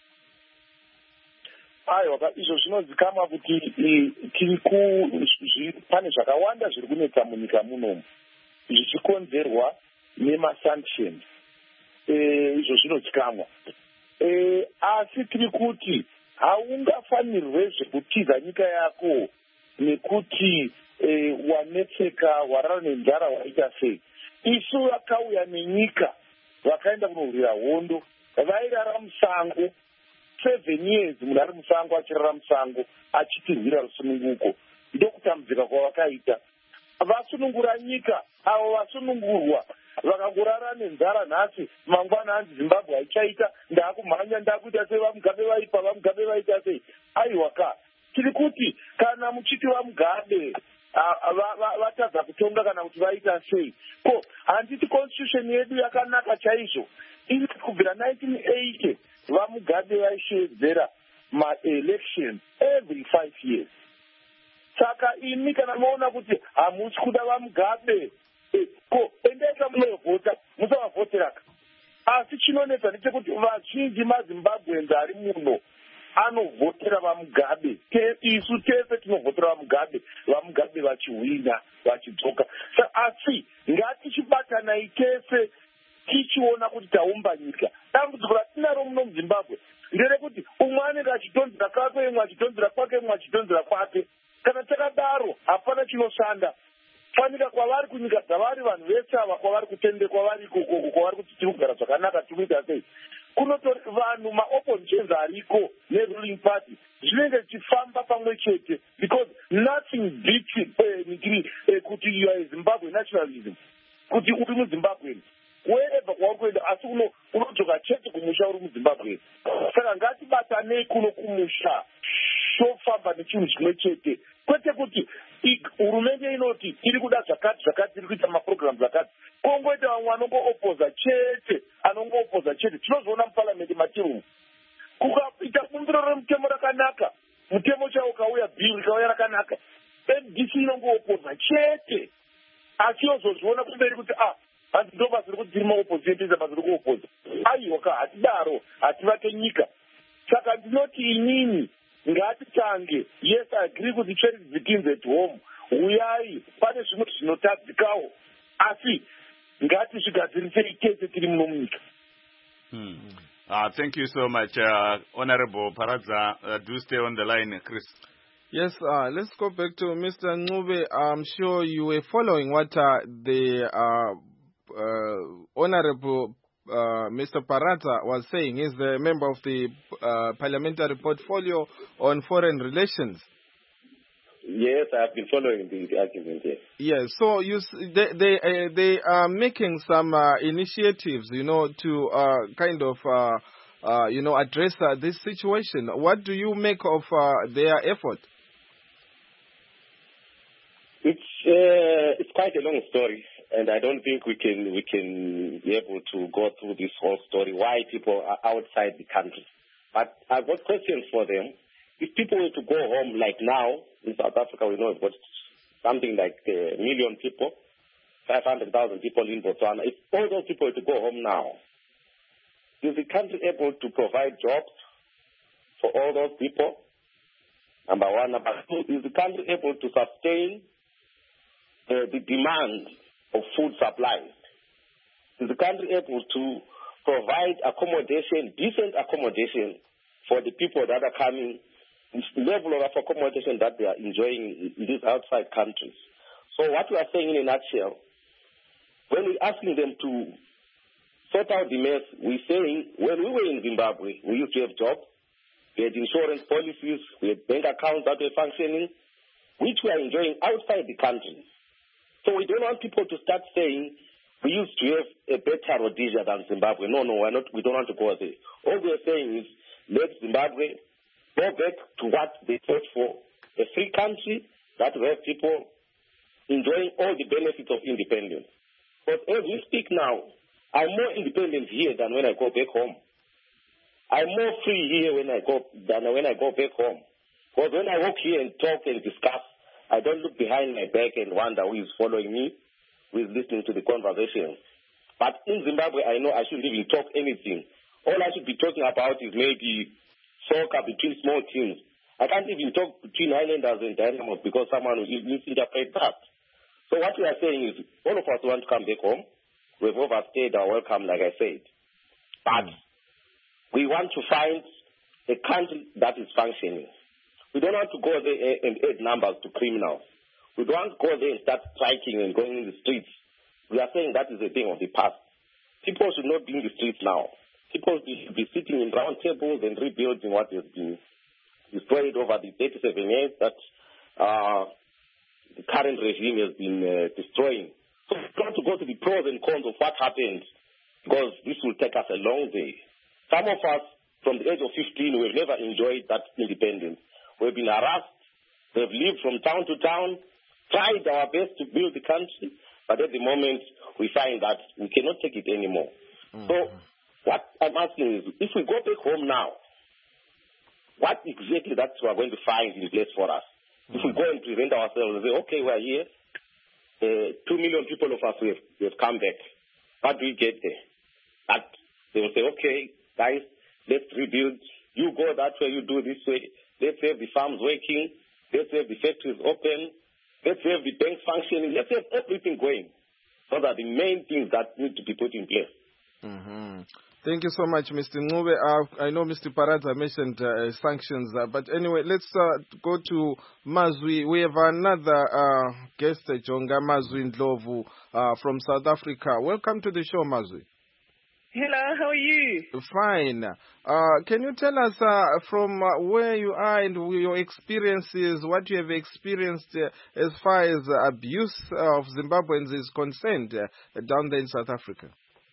Aiwa, izvo zvinozikamwa kuti tiri pane zvakawanda zviri kunetsa munyika munomu zvichikonzerwa nemasanctions. Izvo zvinozikamwa. Asi tiri kuti haungafanirwe zvekutiza nyika yako nekuti e, wanetseka warara nenzara waita sei. Isu vakauya nenyika vakaenda kunorwira hondo vairara musango seven years, munhu ari musango achirara musango achitirwira rusununguko. Ndokutambudzika kwavakaita. Vasunungura nyika avo vasunungurwa vakangorara nenzara nhasi, mangwana hanzi Zimbabwe haichaita, ndakumhanya ndakuita sei, vaMugabe vaipa vaMugabe vaita sei. Aiwa ka tiri kuti kana muchiti vaMugabe vatadza kutonga kana kuti vaita sei, ko handiti constitution yedu yakanaka chaizvo iri kubvira nineteen eighty vaMugabe vaishedzera ma-elections every five years. Saka imi kana maona kuti hamusi kuda vamugabe ko endesa munovhota musavavhoteraka. Asi chinonetsa ndechekuti vazhinji maZimbabweans ari muno anovhotera vamugabe. Isu tese tinovhotera vamugabe, vamugabe vachiwina vachidzoka. Asi ngatichibatanai tese tichiona kuti taumba nyika. Dambudziko ratinaro muno muZimbabwe nderekuti umwe anenge achitonzera kwake, umwe achitonzera kwake, umwe achitonzera kwake. Kana takadaro hapana chinoshanda. Fanika kwavari kunyika dzavari vanhu vese ava kwavari kutende kwavari ikoko kwavari kuti tiri kugara zvakanaka tikuita sei. Kunotori vanhu maoppositions ariko neruling party zvinenge zvichifamba pamwe chete because nothing beats uh, kuti you are a Zimbabwe nationalism. Kuti uri muZimbabwe wherever kwauri kuenda asi unodzoka chete kumusha uri muZimbabwe. Saka ngatibatanei kuno kumusha tofamba nechinhu chimwe chete. Kwete kuti hurumende inoti iri kuda zvakati zvakati iri kuita maprograms akati kongoita vamwe anongoopposa chete anongoopposa chete. Tinozoona muparliament matirumu kukaita bumbiro remutemo rakanaka, mutemo chavo ukauya bill ikauya rakanaka, M D C inongoopposa chete. Asi yozozviona kumberi kuti ah hanzi ndo basa rikuti tiri maopposition tese basa rikuopposa. Aiwa ka hatidaro hativake nyika. Saka ndinoti inini ngatitange, yes I agree with the charity begins at home. Uyai pane zvimwe zvinotadzikawo asi ngatizvigadzirisei tese tiri muno munyika. Hmm. Uh, thank you so much, uh, Honorable Paradza. Uh, do stay on the line, Chris. Yes, uh, let's go back to Mister Ncube. I'm sure you were following what uh, the uh, uh, Honorable uh, Mister Paradza was saying. He's the member of the uh, Parliamentary Portfolio on Foreign Relations. Yes, I have been following the argument. Yes. Yes. So you, they, they, uh, they are making some uh, initiatives, you know, to uh, kind of, uh, uh, you know, address uh, this situation. What do you make of uh, their effort? It's uh, it's quite a long story, and I don't think we can we can be able to go through this whole story. Why people are outside the country? But I've got questions for them. If people were to go home like now, in South Africa, we know we've got something like a million people, five hundred thousand people in Botswana. If all those people were to go home now, is the country able to provide jobs for all those people? Number one. Number two, is the country able to sustain uh, the demand of food supplies? Is the country able to provide accommodation, decent accommodation for the people that are coming, this level of accommodation that they are enjoying in these outside countries? So what we are saying in a nutshell, when we're asking them to sort out the mess, we're saying when we were in Zimbabwe, we used to have jobs, we had insurance policies, we had bank accounts that were functioning, which we are enjoying outside the country. So we don't want people to start saying we used to have a better Rhodesia than Zimbabwe. No, no, we're not, we don't want to go there. All we're saying is let Zimbabwe go back to what they fought for, a free country that will have people enjoying all the benefits of independence. But as we speak now, I'm more independent here than when I go back home. I'm more free here when I go than when I go back home. Because when I walk here and talk and discuss, I don't look behind my back and wonder who is following me, who is listening to the conversation. But in Zimbabwe, I know I shouldn't even talk anything. All I should be talking about is maybe soccer between small teams. I can't even talk between Highlanders and Dynamos because someone will misinterpret that. So what we are saying is all of us want to come back home. We've overstayed our welcome, like I said. But mm. we want to find a country that is functioning. We don't want to go there and add numbers to criminals. We don't want to go there and start striking and going in the streets. We are saying that is a thing of the past. People should not be in the streets now. People should be sitting in round tables and rebuilding what has been destroyed over the thirty-seven years that uh, the current regime has been uh, destroying. So we want to go to the pros and cons of what happened because this will take us a long way. Some of us, from the age of fifteen, we've never enjoyed that independence. We've been harassed. We've lived from town to town, tried our best to build the country, but at the moment, we find that we cannot take it anymore. Mm-hmm. So what I'm asking is, if we go back home now, what exactly that we are going to find in place for us. Mm-hmm. If we go and present ourselves and say, okay, we are here, uh, two million people of us have, have come back. What do we get there? That they will say, okay, guys, let's rebuild. You go that way, you do this way. Let's have the farms working. Let's have the factories open. Let's have the banks functioning. Let's have everything going. Those are the main things that need to be put in place. Mm-hmm. Thank you so much, Mister Ncube. Uh, I know Mister Paradza mentioned uh, sanctions, uh, but anyway, let's uh, go to Mazwi. We have another uh, guest, Jonga Mazwi Ndlovu uh, from South Africa. Welcome to the show, Mazwi. Hello, how are you? Fine. Uh, can you tell us uh, from uh, where you are and your experiences, what you have experienced uh, as far as uh, abuse of Zimbabweans is concerned uh, down there in South Africa?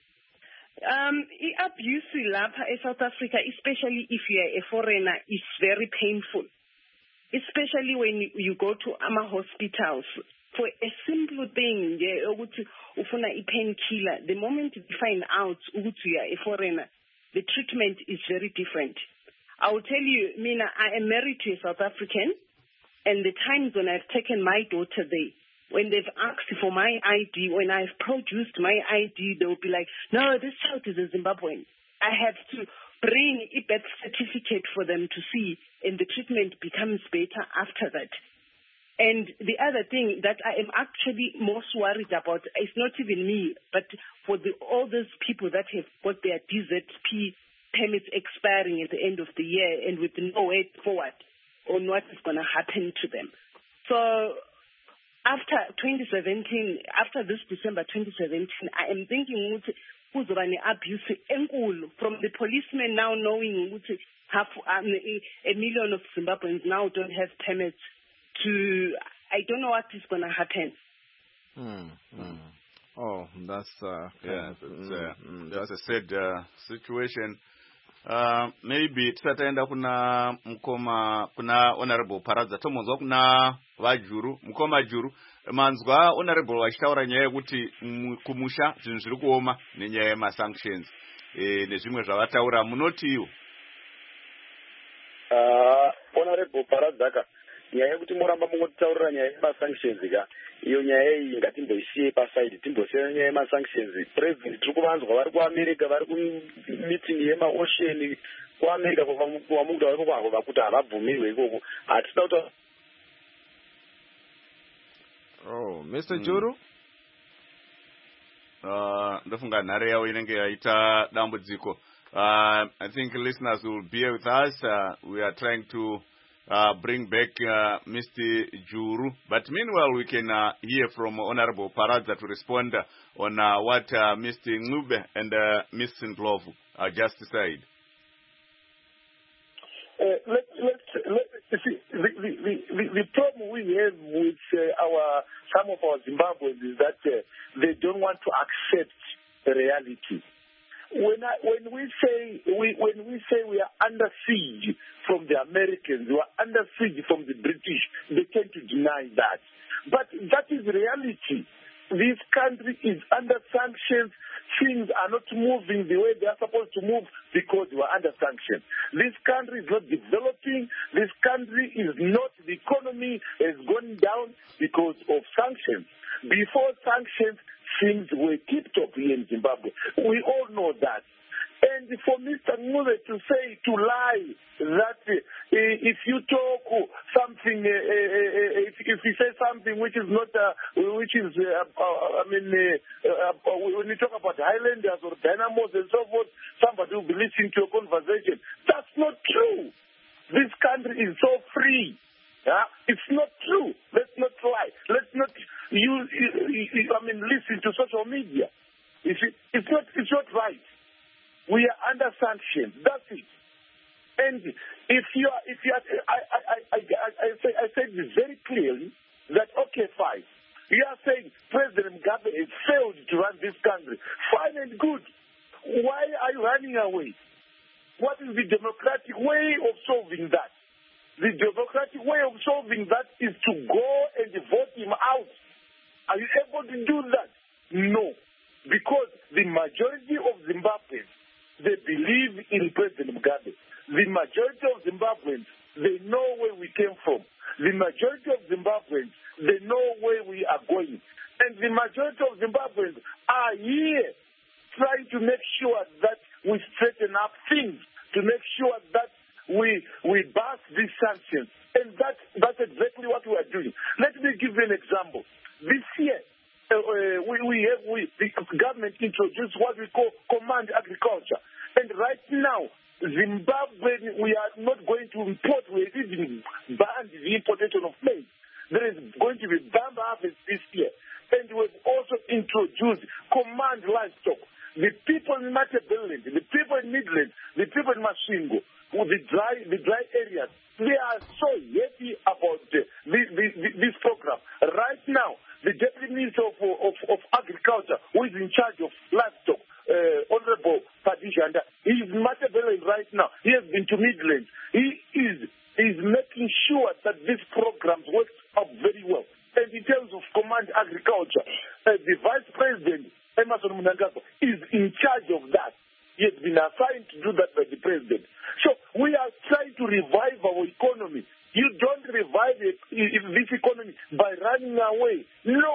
Um, abuse lapha in South Africa, especially if you are a foreigner, is very painful. Especially when you go to ama hospitals. For a simple thing, ufuna a painkiller, the moment you find out you are a foreigner, the treatment is very different. I will tell you, Mina, I am married to a South African, and the times when I've taken my daughter there, when they've asked for my I D, when I've produced my I D, they will be like, no, this child is a Zimbabwean. I have to bring a birth certificate for them to see, and the treatment becomes better after that. And the other thing that I am actually most worried about, it's not even me, but for the, all those people that have got their D Z P permits expiring at the end of the year and with no way forward on what is going to happen to them. So after twenty seventeen, after this December twenty seventeen, I am thinking who's running abuse from the policemen now knowing half um, a million of Zimbabweans now don't have permits. To, I don't know what is going to happen. Mm, mm. Oh, that's uh, yeah, that's, mm, uh, mm, that's a sad uh, situation. Uh, maybe tisataenda kuna mukoma kuna honorable Paradza tomonzwa kuna vajuru mukoma juru manzwa honorable vachitaura nyaya yekuti kumusha zvinhu zviri kuoma nenyaya yemasanctions eh, nezvimwe zvavataura munotiwo. Uh, honorable Paradza, nyaya yekuti muramba mungotaurira nyaya yemasanctions ka iyo nyaya iyi ngatimboisiye pasaidi timbosiya nyaya yemasanctions. President tiri kuvanzwa vari kuamerica vari kumiting yemaocean kuamerica kwamukuda vari kwavo vakuti havabvumirwe ikoko hatisina kuti. Oh, Mister Mm. Juru? Uh, ndofunga nhare yavo inenge yaita dambudziko. Uh, I think listeners will bear with us. Uh, we are trying to Uh, bring back uh, Mister Juru. But meanwhile, we can uh, hear from Honorable Paradza to respond on uh, what uh, Mister Ncube and uh, Mister Ndlovu uh, just said. Uh, let, let, let, see, the, the, the, the problem we have with uh, our some of our Zimbabweans is that uh, they don't want to accept the reality. When I, when we say we when we say we are under siege from the Americans, we are under siege from the British, they tend to deny that. But that is reality. This country is under sanctions. Things are not moving the way they are supposed to move because we are under sanctions. This country is not developing. This country is not, the economy has gone down because of sanctions. Before sanctions, things were tip-top here in Zimbabwe. We all know that. And for Mister Ncube to say, to lie, that uh, if you talk something, uh, uh, if, if you say something which is not, uh, which is, uh, uh, I mean, uh, uh, when you talk about Highlanders or Dynamos and so forth, somebody will be listening to your conversation. That's not true. This country is so free. Yeah? It's not true. Let's not lie. Let's not use, I mean, listen to social media. You see, it's not, it's not right. We are under sanctions. That's it. And if you are, if you are, I, I, I, I, I, say, I said this very clearly that, okay, fine. You are saying President Mugabe has failed to run this country. Fine and good. Why are you running away? What is the democratic way of solving that? The democratic way of solving that is to go and vote him out. Are you able to do that? No. Because the majority of Zimbabweans they believe in President Mugabe. The majority of Zimbabweans, they know where we came from. The majority of Zimbabweans, they know where we are going. And the majority of Zimbabweans are here trying to make sure that we straighten up things, to make sure that we we bust these sanctions. And that, that's exactly what we are doing. Let me give you an example. This year, uh, uh, we, we have, we, the government introduced what we call command agriculture. And right now, Zimbabwe, we are not going to import, we have even banned the importation of maize. There is going to be bamba harvest this year. And we've also introduced command livestock. The people in Matabeleland, the people in Midland, the people in Masvingo, the dry, the dry areas, they are so happy about uh, this, this, this program. Right now, the Deputy Minister of, of, of Agriculture, who is in charge of livestock, uh, Honorable Padishanda, he is in Matabeleland right now. He has been to Midland. He is, is making sure that these programs work out very well. And in terms of command agriculture, uh, the Vice President, Emerson Mnangagwa, is in charge of that. He has been assigned to do that by the President. So we are trying to revive our economy. You don't revive it, this economy by running away. No.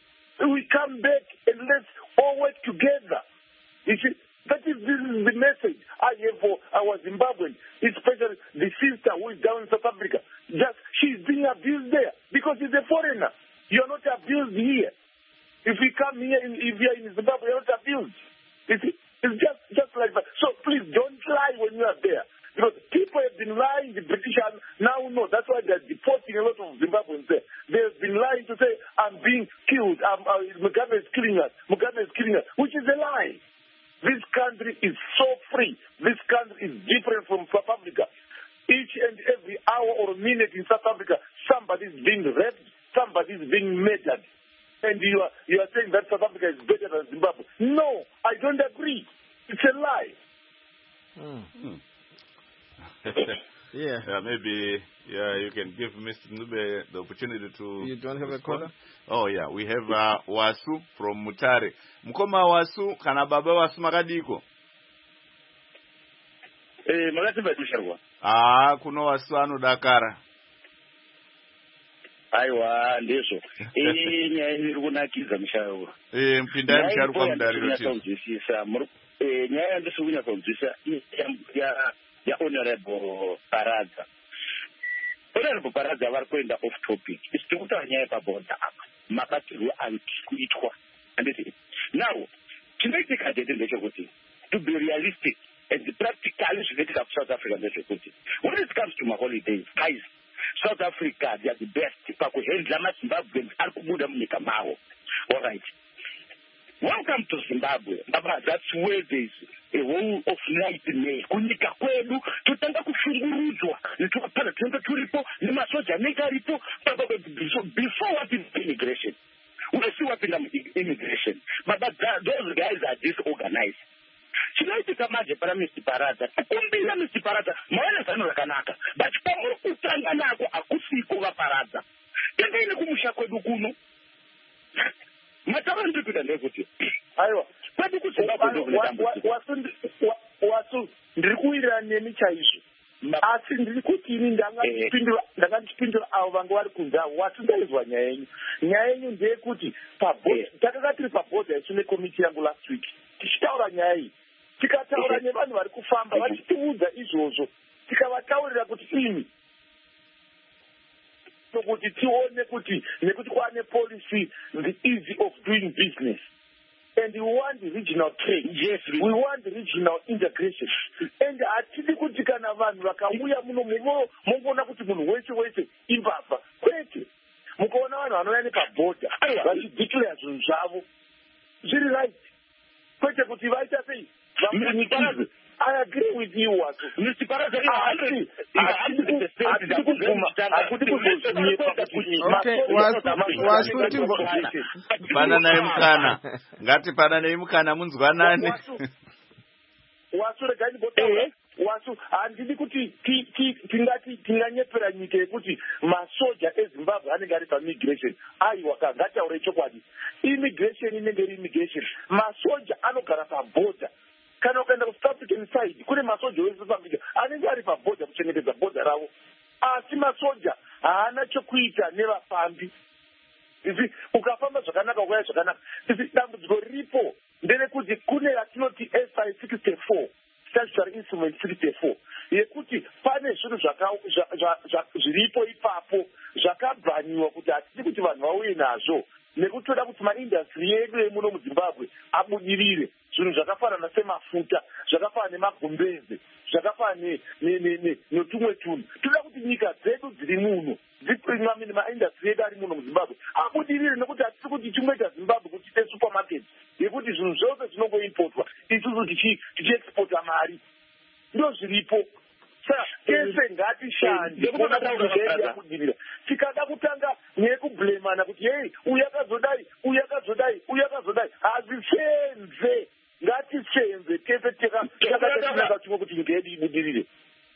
We come back and let's all work together. You see, that is, this is the message I have for our Zimbabweans, especially the sister who is down in South Africa. Just, she's being abused there because she's a foreigner. You're not abused here. If we come here, in, if you're in Zimbabwe, you're not abused. You see, it's just, just like that. So please don't lie when you are there. Because people have been lying, the British are now know. That's why they're deporting a lot of Zimbabweans there. They have been lying to say, I'm being killed, I'm, uh, Mugabe is killing us, Mugabe is killing us, which is a lie. This country is so free. This country is different from South Africa. Each and every hour or minute in South Africa, somebody is being raped, somebody is being murdered. And you are, you are saying that South Africa is better than Zimbabwe. No, I don't agree. It's a lie. Mm. Mm. yeah. yeah, maybe yeah, you can give Mister Nube the opportunity to... You don't have respond. a caller? Oh, yeah. We have uh, Wasu from Mutare. Mkoma Wasu, kana baba Wasu makadiko? Eh, magati badusharwa. Ah, kuno Wasu anu Dakara. Aiwa, ndezvo. Eh, nyaya iri kunakiza musharu. Eh, mpindai musharu kwa mdari roti. Eh, nyaya ndisi kunya kunzisa ya ya Honorable Paradza. Honorable Paradza vari kuenda off topic. Isiti kutaura nyaya pabodha apa. Mabatirwo arikuitwa. Anditi. Now, chinoitika ndete ndechekuti to be realistic and practically zvinoitika kuSouth Africa ndezvekuti when it comes to my holidays, guys, South Africa, they are the best. Pakuhendla maZimbabweans ari kubuda munyika mavo. All right. Welcome to Zimbabwe. Baba, that's where there's a whole of nightmare. Kunyika kwedu, tutanga kushungurudzwa. Nitwapana, tunga turipo, nimasoja nega ripo. Before what is immigration? We see what is immigration. But those guys are disorganized. Chinoitika manje para Mister Paradza. Kumbina Mister Paradza, maana zano rakanaka. But pamwe kutanga nako akusiko va Paradza. Tengene kumusha kwedu kuno. Mataba ndikuita ndekuti. Aiwa. Kwedu kuZimbabwe ndikuita. Wasu wasu ndiri kuwirira nemi chaizvo. Asi ndiri kuti ini ndangachipindura ndangachipindura avo vanga vari kunze avo wasu ndaizwa nyaya yenyu. Nyaya yenyu ndeyekuti pabhodha takanga tiri pabhodha yechine komiti yangu last week. Tichitaura nyaya iyi. Tikataura nevanhu vari kufamba vachitiudza izvozvo. Tikavataurira kuti ini kuti tione kuti nekuti kwane policy the easy of doing business. And we want the regional trade. Yes, we want the regional integration. And atidi kuti kana vanhu vakauya muno muno mungoona kuti munhu wese wese imbavha. Kwete. Mukaona vanhu vanouya nepabhodha vachideclare zvinhu zvavo. Zviri right. Kwete kuti vaita sei? Vamunikidze. I agree with you, Wasu. Mister Paradza, okay, Wasu, pana naye mukana. Ngati pana naye mukana munzwanane. Wasu, regai botaura. Wasu, handidi kuti tingati tinganyepera nyika yekuti masoja eZimbabwe anenge ari pamigration. Aiwa ka ngataure chokwadi. Immigration inenge iri immigration. Masoja anogara pabhodha. Kana ukaenda kuSouth Africa genocide. Kune masoja wese South Africa anenge ari pabhodha kuchengetedza bhodha ravo, asi masoja haana chokuita nevafambi. Isi ukafamba zvakanaka ukaya zvakanaka. Isi dambudziko riripo nderekuti kune yatinoti S I sixty-four, statutory instrument sixty-four, yekuti pane zvinhu zviripo ipapo zvakabvaniwa kuti hatisi kuti vanhu vauye nazvo, nekuti toda kuti maindastry yedu emuno muZimbabwe abudirire. Zvinhu zvakafanana semafuta, zvakafanana nemagumbeze, zvakafanana netumwe tunhu. Toda kuti nyika dzedu dziri muno dziprimamini maindastry edu ari muno muZimbabwe abudirire, nekuti hatisi kuti chimboita Zimbabwe kuti ite supermarket yekuti zvinhu zvose zvinongoimportwa isusu tichiexporta mari. Ndo zviripo. Saka tese ngatishande kuona kuti zvedu yabudirira. Tikada kutanga nekublemana kuti hey, uyu akazodai, uyu akazodai, uyu akazodai, hazvisenze. Ngatisenze tese takatanaka chimwe kuti nyika yedu ibudirire.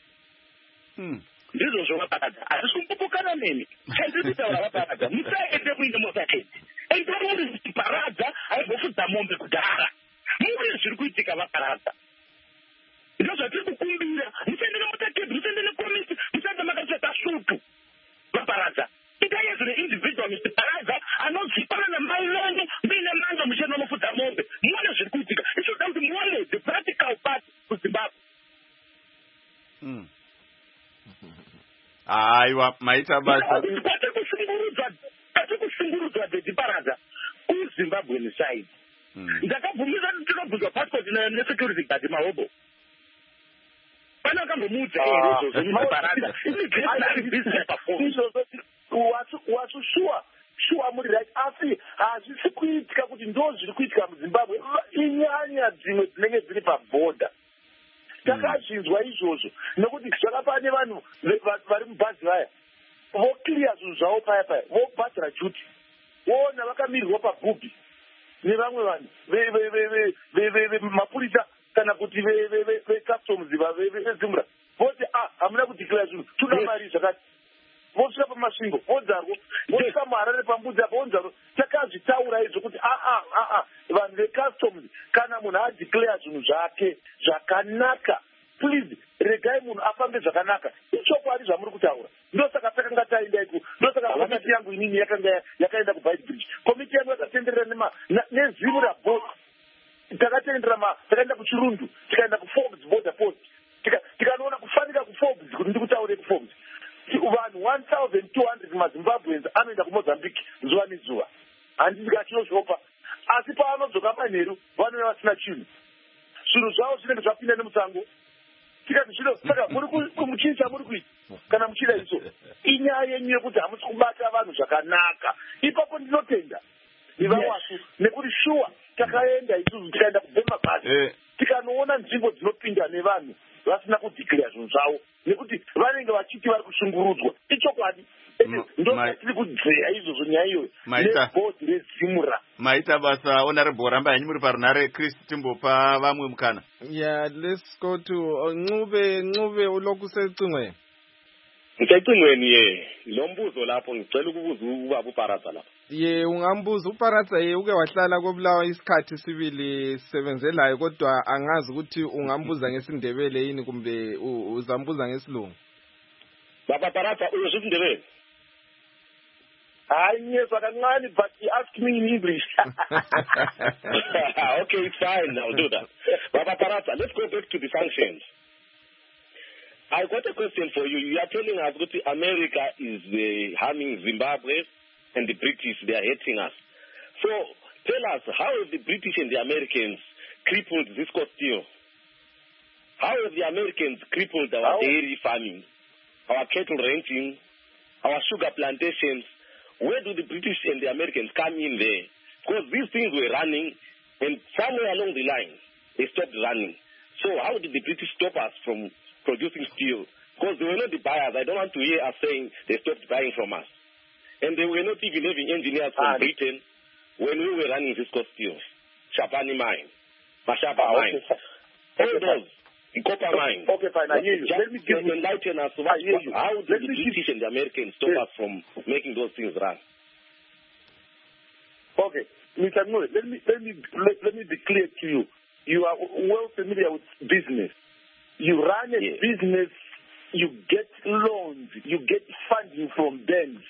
Ndizvo zvovaparadza. Hazvisungupukana neni. Handizitaura vaparadza. Musaende muine motaketi. Enda muri paradza haigofudza mombe kudhara. Muri zviri kuitika vaparadza. Ndo zvatiri kukumbira. Musaende nemotaketi, musaende nekomisi, musaende makapfeka svutu. Vaparadza. Itai zvinhu individualist paradza anozipana namai venyu muine manga muchenda mufudza mombe. Muone zviri kuitika. Ichoda kuti muone the practical part kuZimbabwe. Aiwa, maita basa. Kwatikushungurudzwa dzedhiparadza kuZimbabwe side. Ndakabvumisa kuti tinobvunzwa passport nesecurity guard mahobo. Pana akambomuudza ere izvozvo muZimbabwe. Wasu sure sure muri right, asi hazvisi kuitika kuti ndo zviri kuitika muZimbabwe. Inyanya dzimwe dzinenge dziri pabhodha. Takazvinzwa izvozvo nokuti zvakapa nevanhu vari mubhazi vaya voclear zvinhu zvavo paya paya, vobhadhira juti, voona vakamirirwa pabhubhi nevamwe vanhu mapurisa kana kuti vecustoms vezimura voti ah hamuna kudeclare zvinhu, toda mari zvakati. Vosvika pamasvingo vodzarwo, vosvika muHarare pambudzi apo vonzarwo. Takazvitaura izvo kuti aa aa vanhu vecustoms kana munhu adeclare zvinhu zvake zvakanaka, please regai munhu afambe zvakanaka. Ichokwadi zvamuri kutaura. Ndosaka takanga taenda iko, ndosaka komiti yangu inini yakanga yakaenda kuBaitbridge. Komiti yangu yakatenderera nezimura boat, takatenderera takaenda kuChirundu, tikaenda kuForbes border post, tikanoona kufanika kuForbes kuti ndikutaure kuForbes. Vanhu one thousand two hundred maZimbabweans anoenda kuMozambique zuva nezuva. Handisi katinozvopa. Asi pavanodzoka manheru vanouya vasina chinhu. Zvinhu zvavo zvinenge zvapinda nemusango. Tikati zvino saka muri kumuchini chamuri kuita kana muchida izvo inyaya yenyu yekuti hamusi kubata vanhu zvakanaka. Ipapo ndinotenda nevawasu nekuti shuwa takaenda isusu tikaenda kubhema bhazi tikanoona nzvimbo dzinopinda nevanhu vasina kudeclare zvinhu zvavo nekuti vanenge vachiti vari kushungurudzwa. Ichokwadi. Ndo tiri kudzeya izvozvo nyaya iyoyo nebhodhi rezimura. Maita basa honorable ramba yanyu muri parunare. Chris timbopa vamwe mukana. Yeah, let's go to Ncube. Ncube ulokhu usecingweni. Ngisecingweni ye. Lo mbuzo lapho ngicela ukubuza ubaba uParadza lapha. Ye ungambuza uParadza ye uke wahlala koBulawa isikhathi sibili sebenzelayo kodwa angazi ukuthi ungambuza ngesindebele yini kumbe uzambuza ngesilungu. Baba Paradza uyozwa isindebele? Hayi ngiyezwa kancane but he asked me in English. Okay, it's fine. I'll do that. Baba Paradza, let's go back to the sanctions. I got a question for you. You are telling us that America is uh, harming Zimbabwe and the British, they are hating us. So tell us, how have the British and the Americans crippled this steel? How have the Americans crippled our how? dairy farming, our cattle ranching, our sugar plantations? Where do the British and the Americans come in there? Because these things were running, and somewhere along the line, they stopped running. So how did the British stop us from producing steel? Because they were not the buyers. I don't want to hear us saying they stopped buying from us. And they were not even having engineers from ah, Britain when we were running Visco Steel, Shapani Mine, Mashaba ah, Mine, okay. all okay, those, the copper mine. Okay, fine, I hear you. Just Let me give you enlighten us. What, how did Let the British and the Americans stop yes. us from making those things run? Okay, Mister Noe, let me let me let, let me be clear to you. you are well familiar with business. You run a Yes. business, you get loans, you get funding from banks.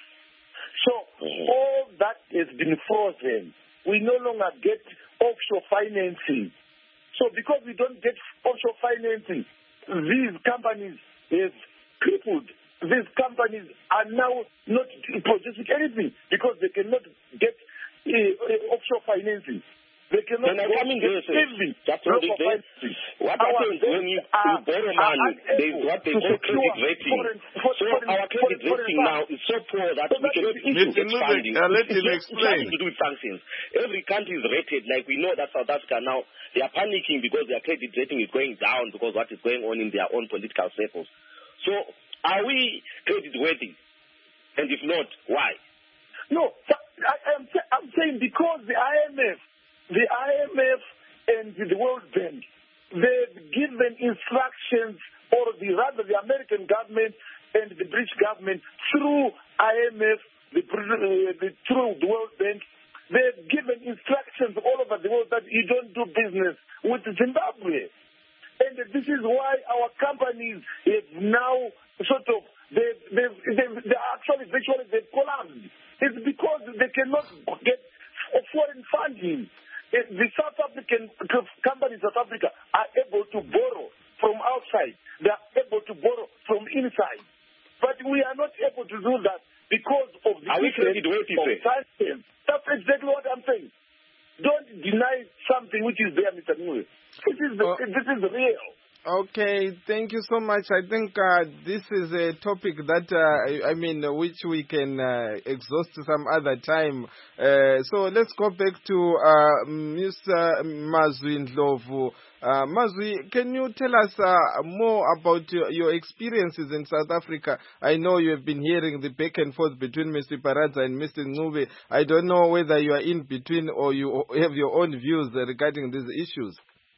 So Mhm. all that has been frozen. We no longer get offshore financing. So because we don't get offshore financing, these companies have crippled. These companies are now not producing anything because they cannot get uh, uh, offshore financing. They cannot Then I go come in get here, sir. saving That's what local it is. financing. What Our happens when banks you, are- you borrow are money? There's unable what they to call secure credit rating. foreign- for- So foreign- our credit foreign- foreign rating now funds. is so poor that So we that cannot is the issue. get Mister funding. Nube, uh, let It's him just- explain. It's nothing to do with sanctions. Every country is rated. Like we know that South Africa now, they are panicking because their credit rating is going down because what is going on in their own political circles. So are we credit worthy? And if not, why? No, I, I'm, I'm saying because the I M F, the I M F and the World Bank, they've given instructions, or the rather the American government and the British government through I M F, the, uh, the through the World Bank, they've given instructions all over the world that you don't do business with Zimbabwe. And this is why our companies have now sort of, they've, they've, they've, they're actually virtually they've collapsed. It's because they cannot get foreign funding. The South African companies in South Africa are able to borrow from outside. They are able to borrow from inside. But we are not able to do that because of the Are we credit worthy, of sir? sanctions. That's exactly what I'm saying. Don't deny something which is there, Mister Nue. This is the, Oh. this is real. Okay, thank you so much. I think uh, this is a topic that, uh, I mean, uh, which we can uh, exhaust some other time. Uh, so let's go back to uh, Mister Mazwi Ndlovu. Uh, Mazwi, can you tell us uh, more about your, your experiences in South Africa? I know you have been hearing the back and forth between Mister Paradza and Mister Ncube. I don't know whether you are in between or you have your own views regarding these issues.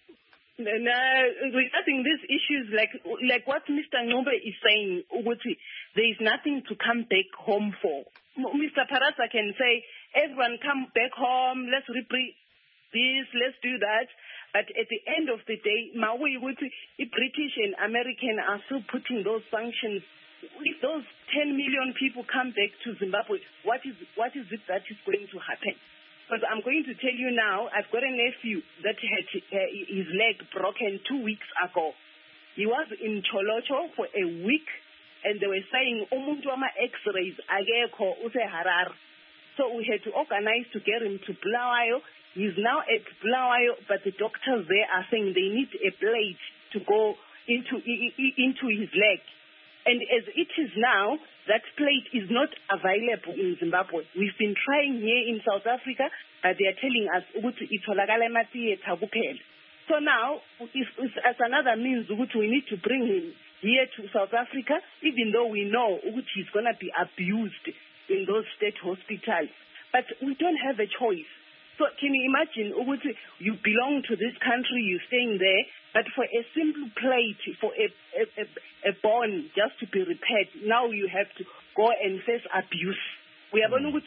No, regarding these issues, like like what Mister Ncube is saying, Uguti, there is nothing to come back home for. Mister Paradza can say, everyone come back home, let's repeat this, let's do that. But at the end of the day, Maui, the British and American are still putting those sanctions. If those ten million people come back to Zimbabwe, what is what is it that is going to happen? Because I'm going to tell you now, I've got a nephew that had uh, his leg broken two weeks ago. He was in Cholocho for a week, and they were saying, umuntu ama x-rays akekho use Harare. So we had to organize to get him to Bulawayo. He's now at Bulawayo, but the doctors there are saying they need a plate to go into into his leg. And as it is now, that plate is not available in Zimbabwe. We've been trying here in South Africa, but they are telling us ukuthi itholakala ematheatre kuphela. So now, it's, it's, as another means, ukuthi we need to bring him here to South Africa, even though we know ukuthi he's going to be abused in those state hospitals. But we don't have a choice. So can you imagine, ukuthi you belong to this country, you're staying there, but for a simple plate, for a, a, a, a bone just to be repaired, now you have to go and face abuse. We are going to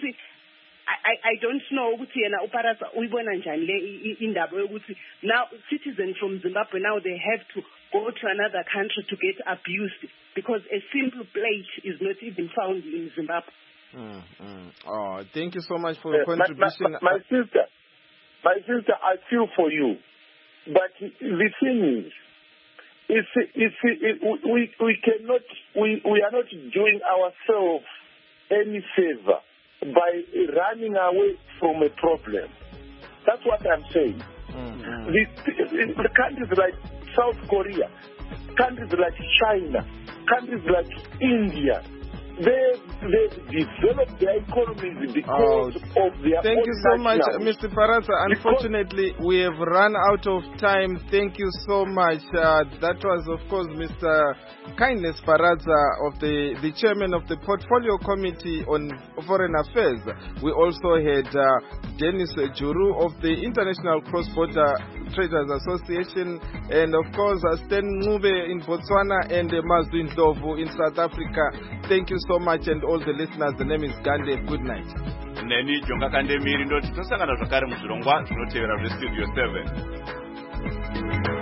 I, I don't know ukuthi yena uParadza uyibona njani le indaba yokuthi now citizens from Zimbabwe now they have to go to another country to get abused because a simple plate is not even found in Zimbabwe. Mm, mm. Oh, thank you so much for your Uh, my, contribution. my, my sister, my sister, I feel for you. But the thing is, it's, it's, it, we, we cannot, we, we are not doing ourselves any favor by running away from a problem. That's what I'm saying. Mm-hmm. The, the, the countries like South Korea, countries like China, countries like India, They they developed their economies because Oh, of their Thank own you so much, nationals. Mister Paradza. Unfortunately, we have run out of time. Thank you so much. Uh, that was, of course, Mister Kindness Paradza, of the, the chairman of the Portfolio Committee on Foreign Affairs. We also had uh, Dennis Juru of the International Cross-Border Traders Association, and of course, uh, Sten Ncube in Botswana and uh, Mazwi Ndlovu in South Africa. Thank you so much, and all the listeners. The name is Gande. Good night. Neni Jonga Kandemiri ndoti tosangana zvakare muzvirongwa zvinotevera zvestudio seven. Africa.